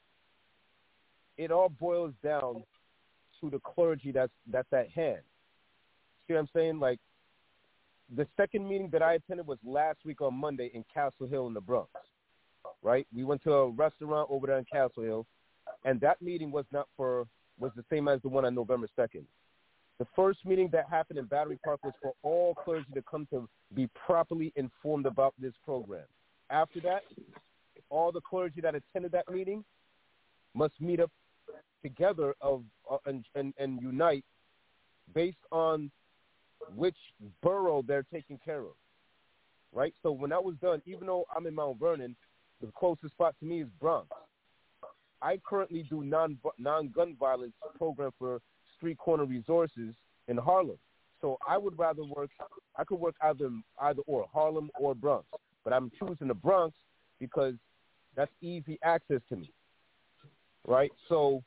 it all boils down to the clergy that's, that's at hand. See what I'm saying? Like, the second meeting that I attended was last week on Monday in Castle Hill in the Bronx, right? We went to a restaurant over there in Castle Hill, and that meeting was not for, was the same as the one on November second. The first meeting that happened in Battery Park was for all clergy to come to be properly informed about this program. After that, all the clergy that attended that meeting must meet up together of uh, and, and, and unite based on which borough they're taking care of, right? So when that was done, even though I'm in Mount Vernon, the closest spot to me is Bronx. I currently do non, non-gun violence program for Street Corner Resources in Harlem. So I would rather work, I could work either, either or, Harlem or Bronx. But I'm choosing the Bronx because that's easy access to me, right? So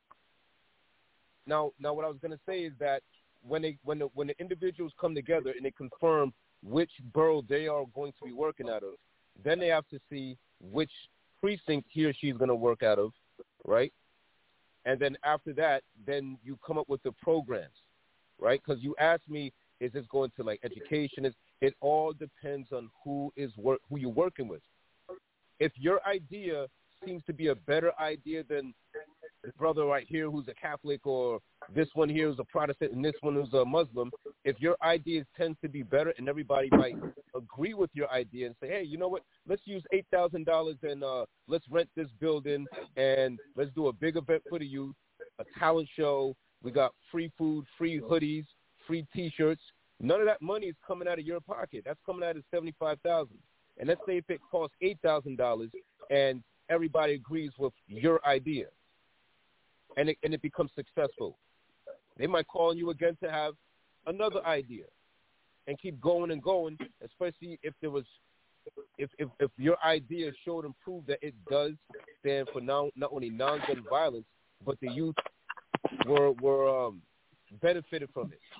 now, now what I was going to say is that when they when the when the individuals come together and they confirm which borough they are going to be working out of, then they have to see which precinct he or she is going to work out of, right? And then after that, then you come up with the programs, right? Because you asked me, is this going to like education? Is it all depends on who is work who you're working with. If your idea seems to be a better idea than the brother right here who's a Catholic, or this one here who's a Protestant and this one who's a Muslim, if your idea tends to be better and everybody might agree with your idea and say, hey, you know what, let's use eight thousand dollars and uh, let's rent this building and let's do a big event for the youth, a talent show. We got free food, free hoodies, free T-shirts. None of that money is coming out of your pocket. That's coming out of seventy-five thousand dollars. And let's say if it costs eight thousand dollars and everybody agrees with your idea, and it, and it becomes successful. They might call on you again to have another idea and keep going and going, especially if there was, if, if, if your idea showed and proved that it does stand for now, not only non-gun violence, but the youth were, were um, benefited from it.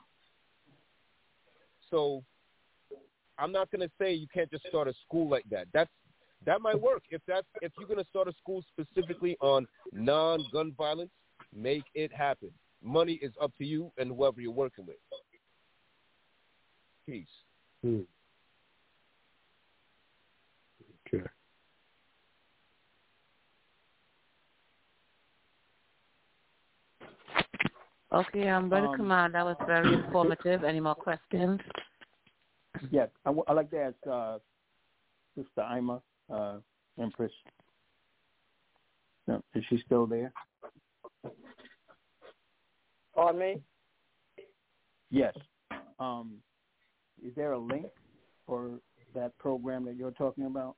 So I'm not going to say you can't just start a school like that. That's That might work. If that's if you're going to start a school specifically on non-gun violence, make it happen. Money is up to you and whoever you're working with. Peace. Hmm. Okay. Okay, um, Brother um, Kamal, that was very informative. Any more questions? Yes, I w- I'd like to ask uh, Sister Ima, uh, Empress. No, is she still there? Pardon me? Yes. Um, is there a link for that program that you're talking about?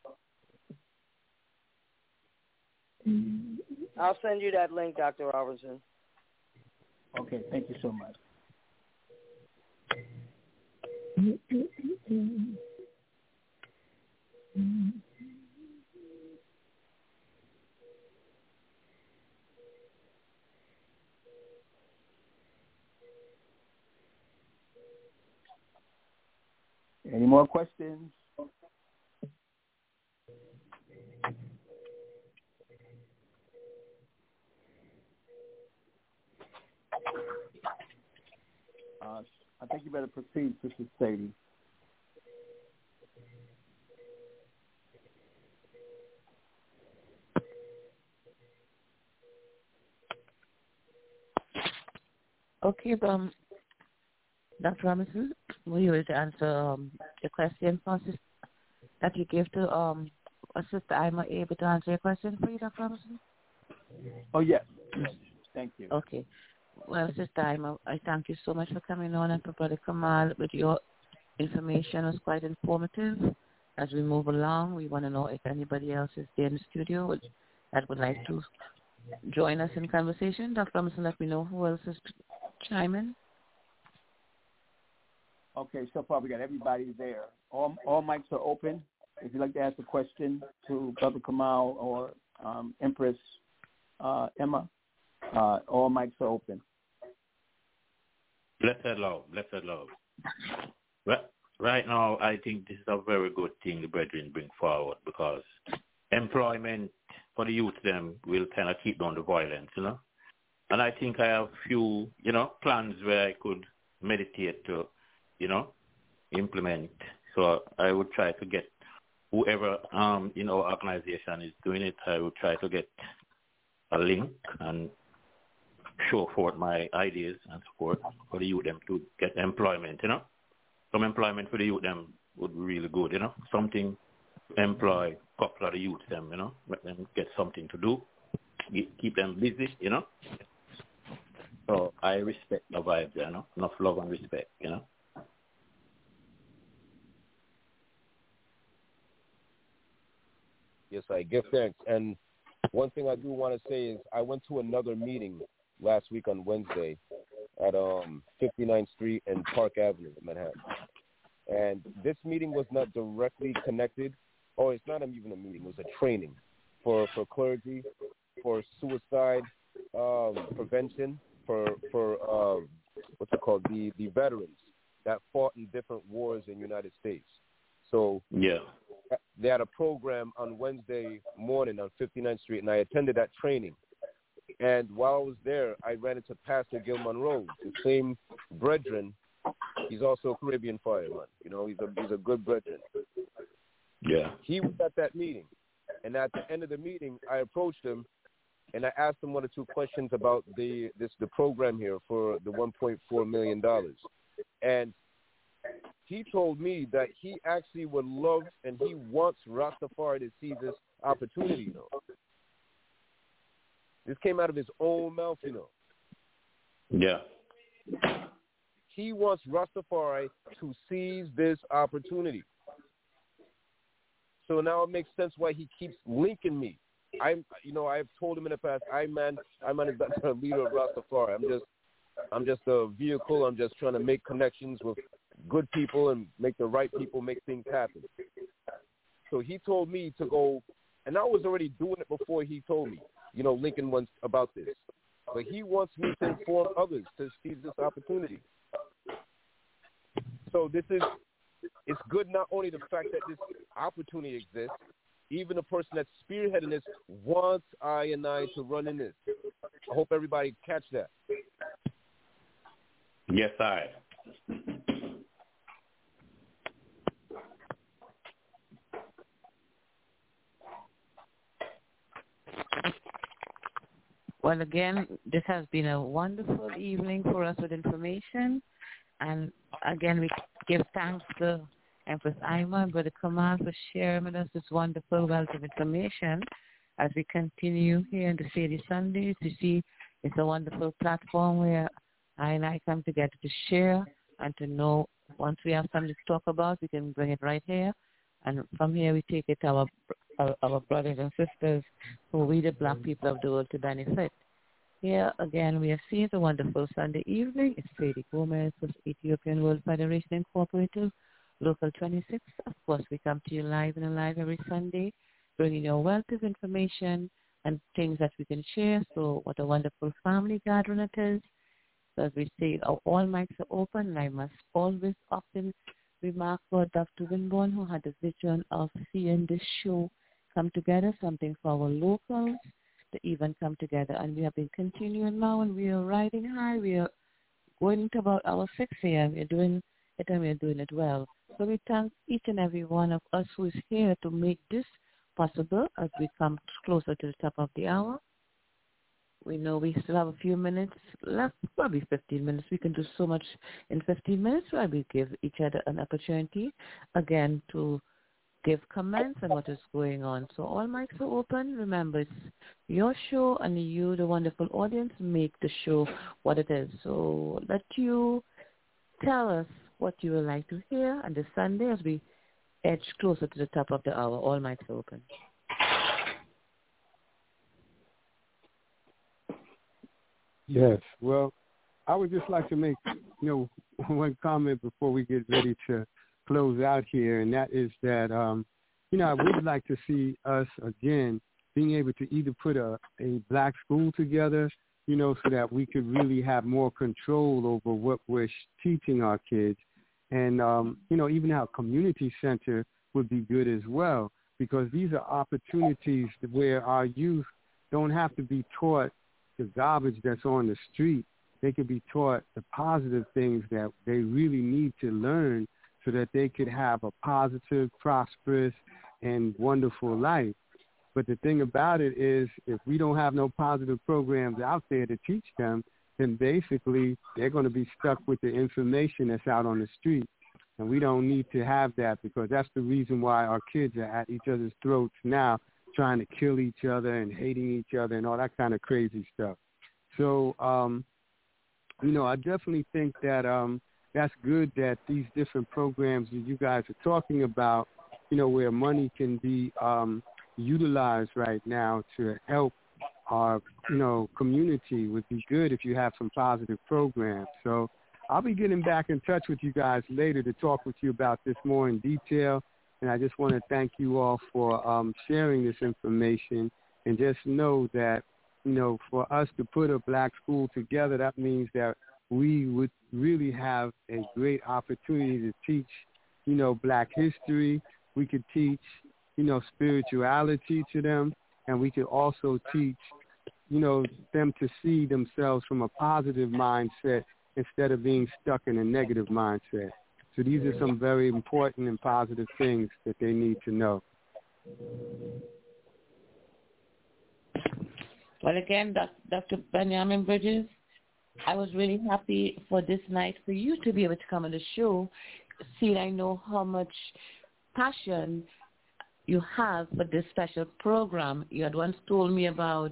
I'll send you that link, Doctor Robinson. Okay, thank you so much. Any more questions? Uh, I think you better proceed, Sister Sadie. Okay, um, Doctor Robinson, will you able to answer um, the question for us that you gave to um, Sister Ima able to answer your question for you, Doctor Robinson? Oh, yes. Thank you. Okay. Well, Sister Ima, I thank you so much for coming on, and for Brother Kamal with your information was quite informative. As we move along, we want to know if anybody else is there in the studio that would like to join us in conversation. Doctor Robinson, let me know who else is chiming. Okay, so far we got everybody there. All, all mics are open. If you'd like to ask a question to Brother Kamal or um, Empress uh, Emma, uh, all mics are open. Blessed love, blessed love. Right, right now, I think this is a very good thing the brethren bring forward, because employment for the youth them will kind of keep down the violence, you know. And I think I have few, you know, plans where I could meditate to, you know, implement. So I would try to get whoever um in our organization is doing it, I would try to get a link and show forth my ideas and support for the youth them to get employment, you know. Some employment for the youth them would be really good, you know. Something to employ a couple of the youth them, you know, let them get something to do, keep them busy, you know. So I respect the vibe there, you know, enough love and respect, you know. Yes, I give thanks. And one thing I do want to say is I went to another meeting last week on Wednesday at um, fifty-ninth Street and Park Avenue in Manhattan. And this meeting was not directly connected, or it's not even a meeting, it was a training for, for clergy, for suicide um, prevention, for, for uh, what's it called, the, the veterans that fought in different wars in the United States. So yeah, they had a program on Wednesday morning on fifty-ninth Street, and I attended that training. And while I was there, I ran into Pastor Gil Monroe, the same brethren. He's also a Caribbean fireman. You know, he's a he's a good brethren. Yeah. He was at that meeting, and at the end of the meeting, I approached him, and I asked him one or two questions about the this the program here for the one point four million dollars, and he told me that he actually would love and he wants Rastafari to see this opportunity, you know. This came out of his own mouth, you know. Yeah. He wants Rastafari to seize this opportunity. So now it makes sense why he keeps linking me. I'm, you know, I've told him in the past, I man, I'm not a leader of Rastafari. I'm just, I'm just a vehicle. I'm just trying to make connections with good people and make the right people make things happen. So he told me to go, and I was already doing it before he told me, you know, Lincoln wants about this. But he wants me to inform others to seize this opportunity. So this is, it's good not only the fact that this opportunity exists, even the person that's spearheading this wants I and I to run in this. I hope everybody catch that. Yes, I. Well, again, this has been a wonderful evening for us with information. And again, we give thanks to Empress Ima and Brother Kamal for sharing with us this wonderful wealth of information as we continue here in the Sadie Sundays. You see, it's a wonderful platform where I and I come together to share and to know once we have something to talk about, we can bring it right here. And from here, we take it to our, our, our brothers and sisters who we, the black people of the world, to benefit. Here, again, we are seeing a wonderful Sunday evening. It's Sadie Gomez with Ethiopian World Federation Incorporated, Local twenty-six. Of course, we come to you live and alive every Sunday, bringing you a wealth of information and things that we can share. So what a wonderful family gathering it is. So as we say, all mics are open, and I must always often remark about Doctor Winborn, who had the vision of seeing this show come together, something for our locals to even come together. And we have been continuing now, and we are riding high. We are going into about our six a.m. We're doing it and we're doing it well. So we thank each and every one of us who is here to make this possible as we come closer to the top of the hour. We know we still have a few minutes left, probably fifteen minutes. We can do so much in fifteen minutes, so we give each other an opportunity, again, to give comments on what is going on. So all mics are open. Remember, it's your show, and you, the wonderful audience, make the show what it is. So let you tell us what you would like to hear on this Sunday as we edge closer to the top of the hour. All mics are open. Yes. Well, I would just like to make, you know, one comment before we get ready to close out here, and that is that, um, you know, I would like to see us, again, being able to either put a, a black school together, you know, so that we could really have more control over what we're teaching our kids. And, um, you know, even our community center would be good as well, because these are opportunities where our youth don't have to be taught the garbage that's on the street. They could be taught the positive things that they really need to learn so that they could have a positive, prosperous, and wonderful life. But the thing about it is, if we don't have no positive programs out there to teach them, then basically they're going to be stuck with the information that's out on the street. And we don't need to have that, because that's the reason why our kids are at each other's throats now, trying to kill each other and hating each other and all that kind of crazy stuff. So, um, you know, I definitely think that um, that's good that these different programs that you guys are talking about, you know, where money can be um, utilized right now to help our, you know, community would be good if you have some positive programs. So I'll be getting back in touch with you guys later to talk with you about this more in detail. And I just want to thank you all for um, sharing this information, and just know that, you know, for us to put a black school together, that means that we would really have a great opportunity to teach, you know, black history. We could teach, you know, spirituality to them, and we could also teach, you know, them to see themselves from a positive mindset instead of being stuck in a negative mindset. So these are some very important and positive things that they need to know. Well, again, Doctor Benjamin Bridges, I was really happy for this night for you to be able to come on the show. See, I know how much passion you have for this special program. You had once told me about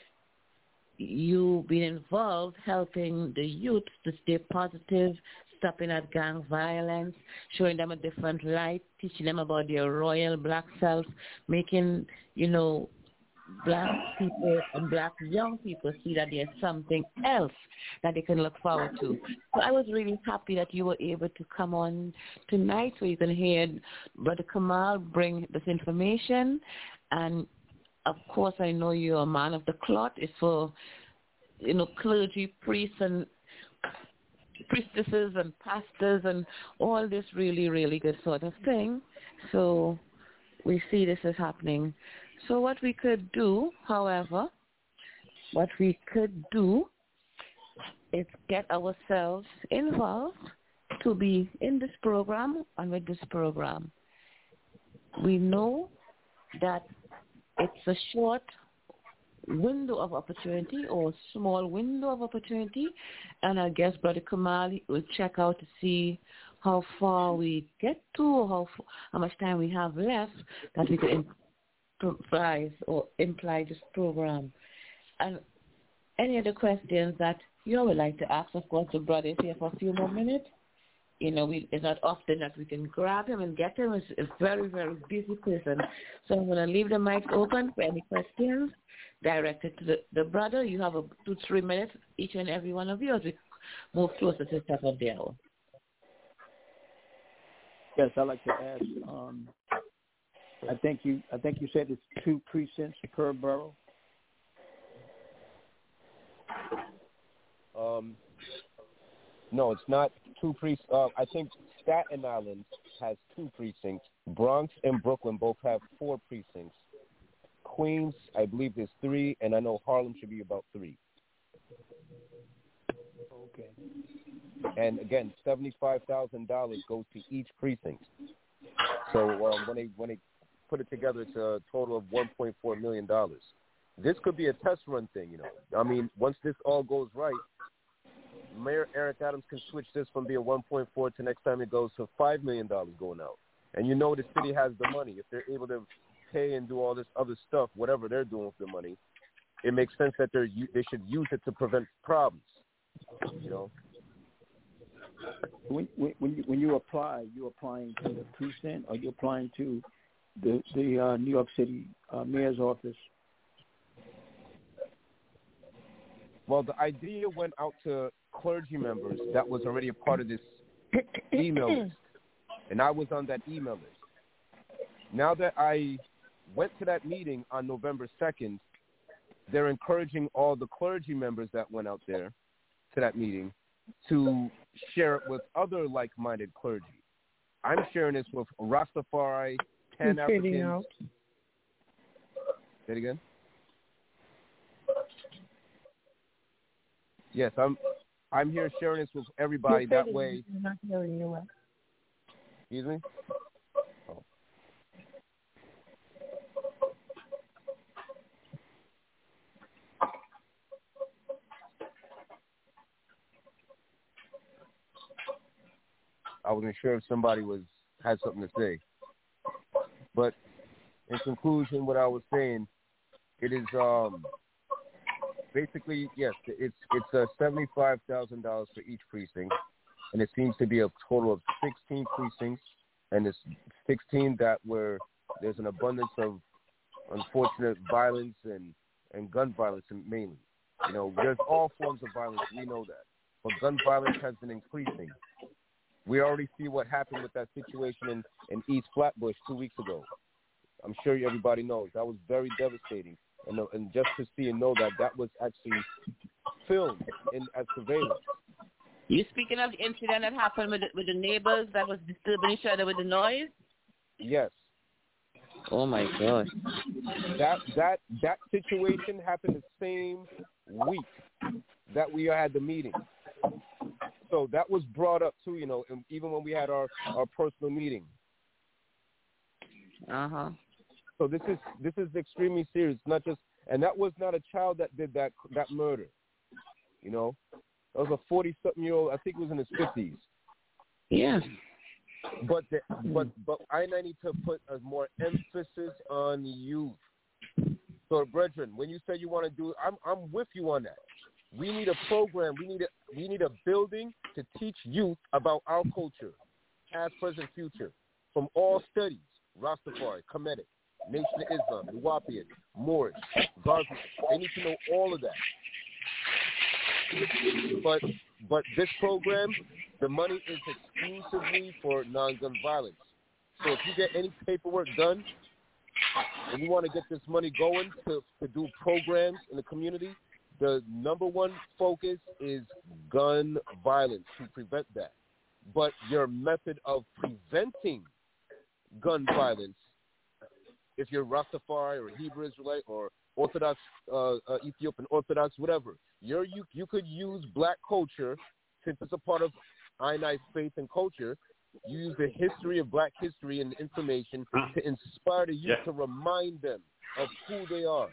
you being involved helping the youth to stay positive, stopping at gang violence, showing them a different light, teaching them about their royal black self, making, you know, black people and black young people see that there's something else that they can look forward to. So I was really happy that you were able to come on tonight so you can hear Brother Kamal bring this information. And, of course, I know you're a man of the cloth. It's for, you know, clergy, priests, and priestesses and pastors and all this really, really good sort of thing. So we see this is happening. So what we could do, however, what we could do is get ourselves involved to be in this program and with this program. We know that it's a short window of opportunity or small window of opportunity, and I guess Brother Kamal will check out to see how far we get to or how, how much time we have left that we could improvise or imply this program. And any other questions that you would like to ask, of course, the brother is here for a few more minutes. You know, we, it's not often that we can grab him and get him. He's a very, very busy person. So I'm going to leave the mic open for any questions directed to the, the brother. You have a two, three minutes, each and every one of you, as we move closer to the top of the hour. Yes, I'd like to ask, um, I think you I think you said it's two precincts per borough. Um, no, it's not two precincts. Uh, I think Staten Island has two precincts. Bronx and Brooklyn both have four precincts. Queens, I believe, there's three, and I know Harlem should be about three. Okay. And again, seventy-five thousand dollars goes to each precinct. So um, when they when they put it together, it's a total of one point four million dollars. This could be a test run thing, you know. I mean, once this all goes right, Mayor Eric Adams can switch this from being one point four to next time it goes to five million dollars going out. And you know the city has the money. If they're able to pay and do all this other stuff, whatever they're doing with the money, it makes sense that they're they should use it to prevent problems, you know. When when you, when you apply, you applying to the precinct, or you applying to the the uh, New York City uh, mayor's office? Well, the idea went out to clergy members that was already a part of this email list, and I was on that email list. Now that I went to that meeting on November second, they're encouraging all the clergy members that went out there to that meeting to share it with other like-minded clergy. I'm sharing this with Rastafari, Pan-Africans. Say it again? Yes, I'm I'm here sharing this with everybody. That way. Not hearing you well. Excuse me? Oh. I wasn't sure if somebody was had something to say. But in conclusion, what I was saying, it is um, basically, yes, it's it's uh, seventy-five thousand dollars for each precinct, and it seems to be a total of sixteen precincts, and it's sixteen that where there's an abundance of unfortunate violence and, and gun violence mainly. You know, there's all forms of violence, we know that, but gun violence has been increasing. We already see what happened with that situation in, in East Flatbush two weeks ago. I'm sure everybody knows. That was very devastating. And, and just to see and know that that was actually filmed in, as surveillance. You speaking of the incident that happened with the, with the neighbors that was disturbing each other with the noise? Yes. Oh, my God. That, that, that situation happened the same week that we had the meeting. So that was brought up too, you know, and even when we had our, our personal meeting. Uh-huh. So this is this is extremely serious. Not just, and that was not a child that did that that murder. You know, that was a forty-something-year-old. I think it was in his fifties. Yeah. But the, but but I need to put a more emphasis on youth. So, brethren, when you say you want to do, I'm I'm with you on that. We need a program. We need a we need a building to teach youth about our culture, past, present, future, from all studies: Rastafari, Kemetic, Nation of Islam, Nuwapian, Moorish, Garfield. They need to know all of that. But but this program, the money is exclusively for non-gun violence. So if you get any paperwork done and you want to get this money going to, to do programs in the community, the number one focus is gun violence, to prevent that. But your method of preventing gun violence, if you're Rastafari or Hebrew Israelite or Orthodox, uh, uh, Ethiopian Orthodox, whatever, you're, you you could use black culture, since it's a part of I N I's faith and culture. You use the history of black history and information to inspire the youth, yeah. to remind them of who they are.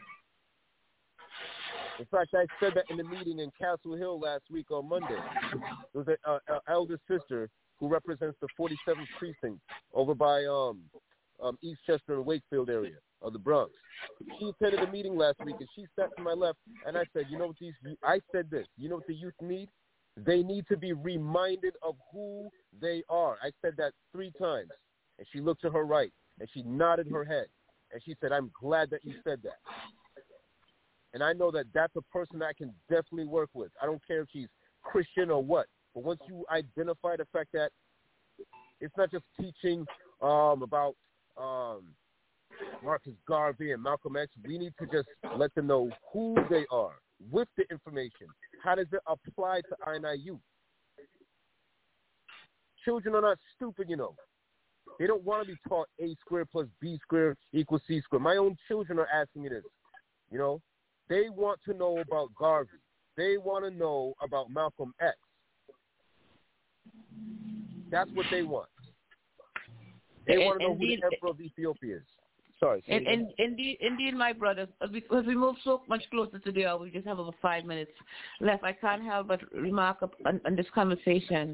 In fact, I said that in the meeting in Castle Hill last week on Monday. There was an uh, uh, elder sister who represents the forty-seventh precinct over by um, um, Eastchester and Wakefield area of the Bronx. She attended a meeting last week, and she sat to my left, and I said, you know what these, I said this, you know what the youth need? They need to be reminded of who they are. I said that three times, and she looked to her right, and she nodded her head, and she said, I'm glad that you said that. And I know that that's a person I can definitely work with. I don't care if she's Christian or what, but once you identify the fact that it's not just teaching um, about um, Marcus Garvey and Malcolm X, we need to just let them know who they are with the information. How does it apply to I N I youth? Children are not stupid, you know. They don't want to be taught A squared plus B squared equals C squared. My own children are asking me this, you know. They want to know about Garvey. They want to know about Malcolm X. That's what they want. They And- want to know indeed- who the Emperor of Ethiopia is. Sorry. say And, again. and indeed, indeed, my brother, because we move so much closer to the hour, we just have about five minutes left. I can't help but remark up on, on this conversation.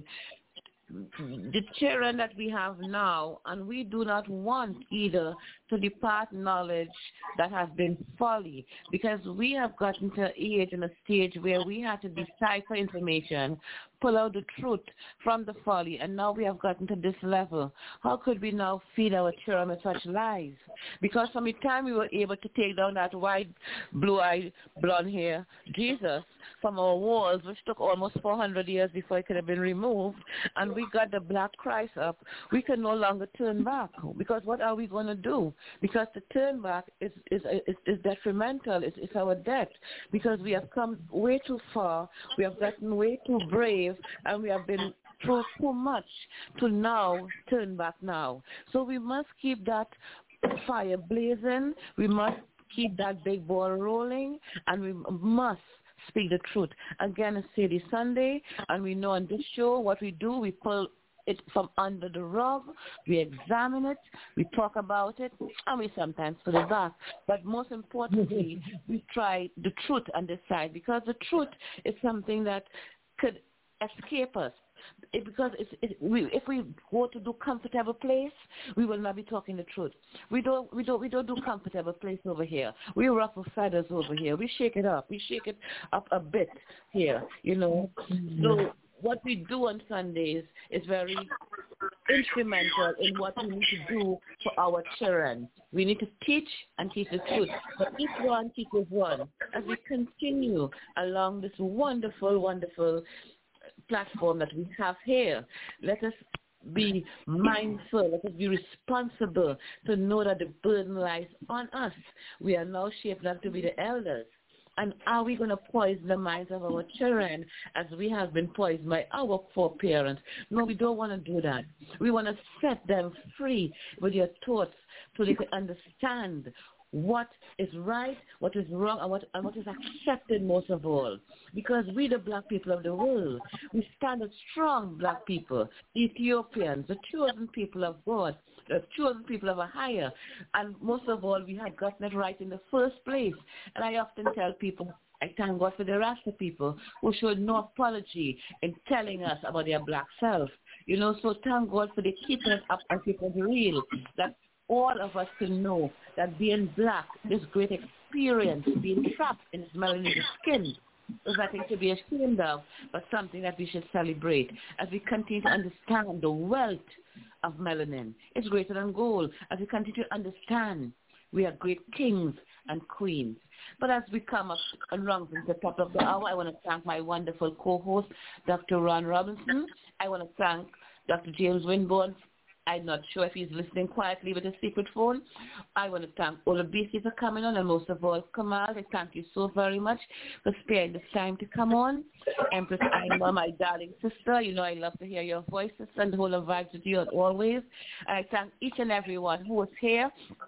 The children that we have now, and we do not want either to depart knowledge that has been folly, because we have gotten to an age and a stage where we had to decipher information, pull out the truth from the folly, and now we have gotten to this level. How could we now feed our children with such lies? Because from the time we were able to take down that white, blue-eyed, blonde hair Jesus from our walls, which took almost four hundred years before it could have been removed, and we got the black Christ up, we can no longer turn back. Because what are we going to do? Because to turn back is is is, is detrimental. It's, it's our debt. Because we have come way too far. We have gotten way too brave, and we have been through too much to now turn back now. So we must keep that fire blazing. We must keep that big ball rolling, and we must speak the truth. Again, it's Sadie Sunday, and we know on this show what we do, we pull it from under the rug, we examine it, we talk about it, and we sometimes put it back. But most importantly, we try the truth on this side, because the truth is something that could escape us. It, because it's, it, we, if we go to do comfortable place, we will not be talking the truth. We don't, we don't, we don't do comfortable place over here. We ruffle feathers over here. We shake it up. We shake it up a bit here, you know. So what we do on Sundays is very instrumental in what we need to do for our children. We need to teach and teach the truth. But each one teaches one. As we continue along this wonderful, wonderful platform that we have here, let us be mindful, let us be responsible to know that the burden lies on us. We are now shaped up to be the elders. And are we going to poison the minds of our children as we have been poisoned by our foreparents? No, we don't want to do that. We want to set them free with your thoughts so they can understand what is right, what is wrong, and what, and what is accepted most of all. Because we, the black people of the world, we stand as strong black people, Ethiopians, the chosen people of God, the chosen people of a higher. And most of all, we had gotten it right in the first place. And I often tell people, I thank God for the Rasta people who showed no apology in telling us about their black self. You know, so thank God for the keeping us up and keeping us real, that all of us can know that being black, this great experience, being trapped in this melanated skin, is nothing to be ashamed of, but something that we should celebrate as we continue to understand the wealth of melanin. It's greater than gold. As we continue to understand, we are great kings and queens. But as we come up and round to the top of the hour, I want to thank my wonderful co-host, Doctor Ron Robinson. I want to thank Doctor James Winborn. I'm not sure if he's listening quietly with a secret phone. I want to thank Olabisi for coming on, and most of all, Kamal, I thank you so very much for sparing this time to come on. Empress Aima, my darling sister, you know I love to hear your voices and the whole of vibes with you as always. And I thank each and everyone who was here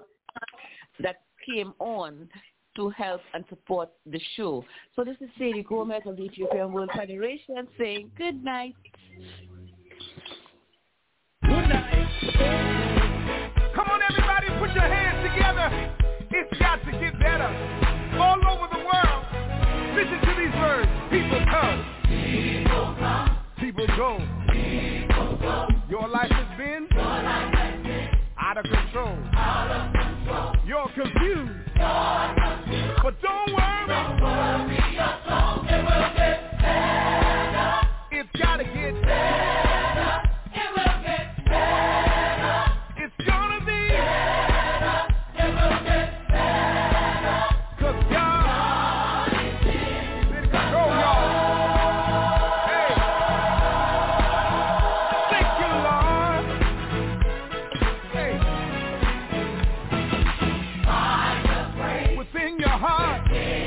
that came on to help and support the show. So this is Sadie Gomez of the Ethiopian World Federation saying good night. Good night. Come on, everybody, put your hands together. It's got to get better. All over the world, listen to these words. People come. People come. People go. People go. Your life has been, Your life has been out of control. Out of control. You're confused. You're confused. But don't worry. Don't worry your soul. It will get better. It's got to get better. It will get better. It's gonna be better. It will get better. 'Cause God, God is in control, y'all. Hey, thank you, Lord. Hey, find the praise within your heart.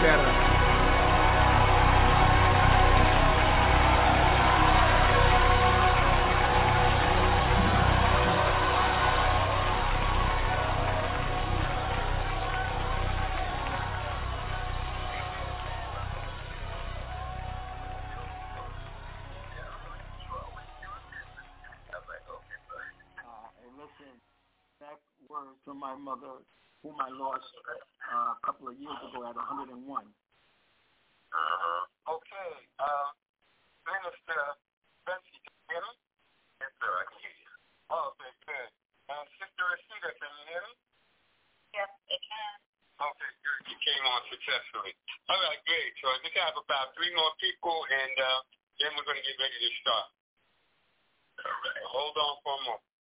better. Words from my mother, whom I lost uh, a couple of years ago at one hundred and one. Uh-huh. Okay. Uh, Minister Betsy, can you hear me? Yes, sir. I can hear you. Oh, okay, good. Uh, Sister Rashida, can you hear me? Yes, I can. Okay, good. You came on successfully. All right, great. So I just have about three more people, and uh, then we're going to get ready to start. All right. Hold on for a moment.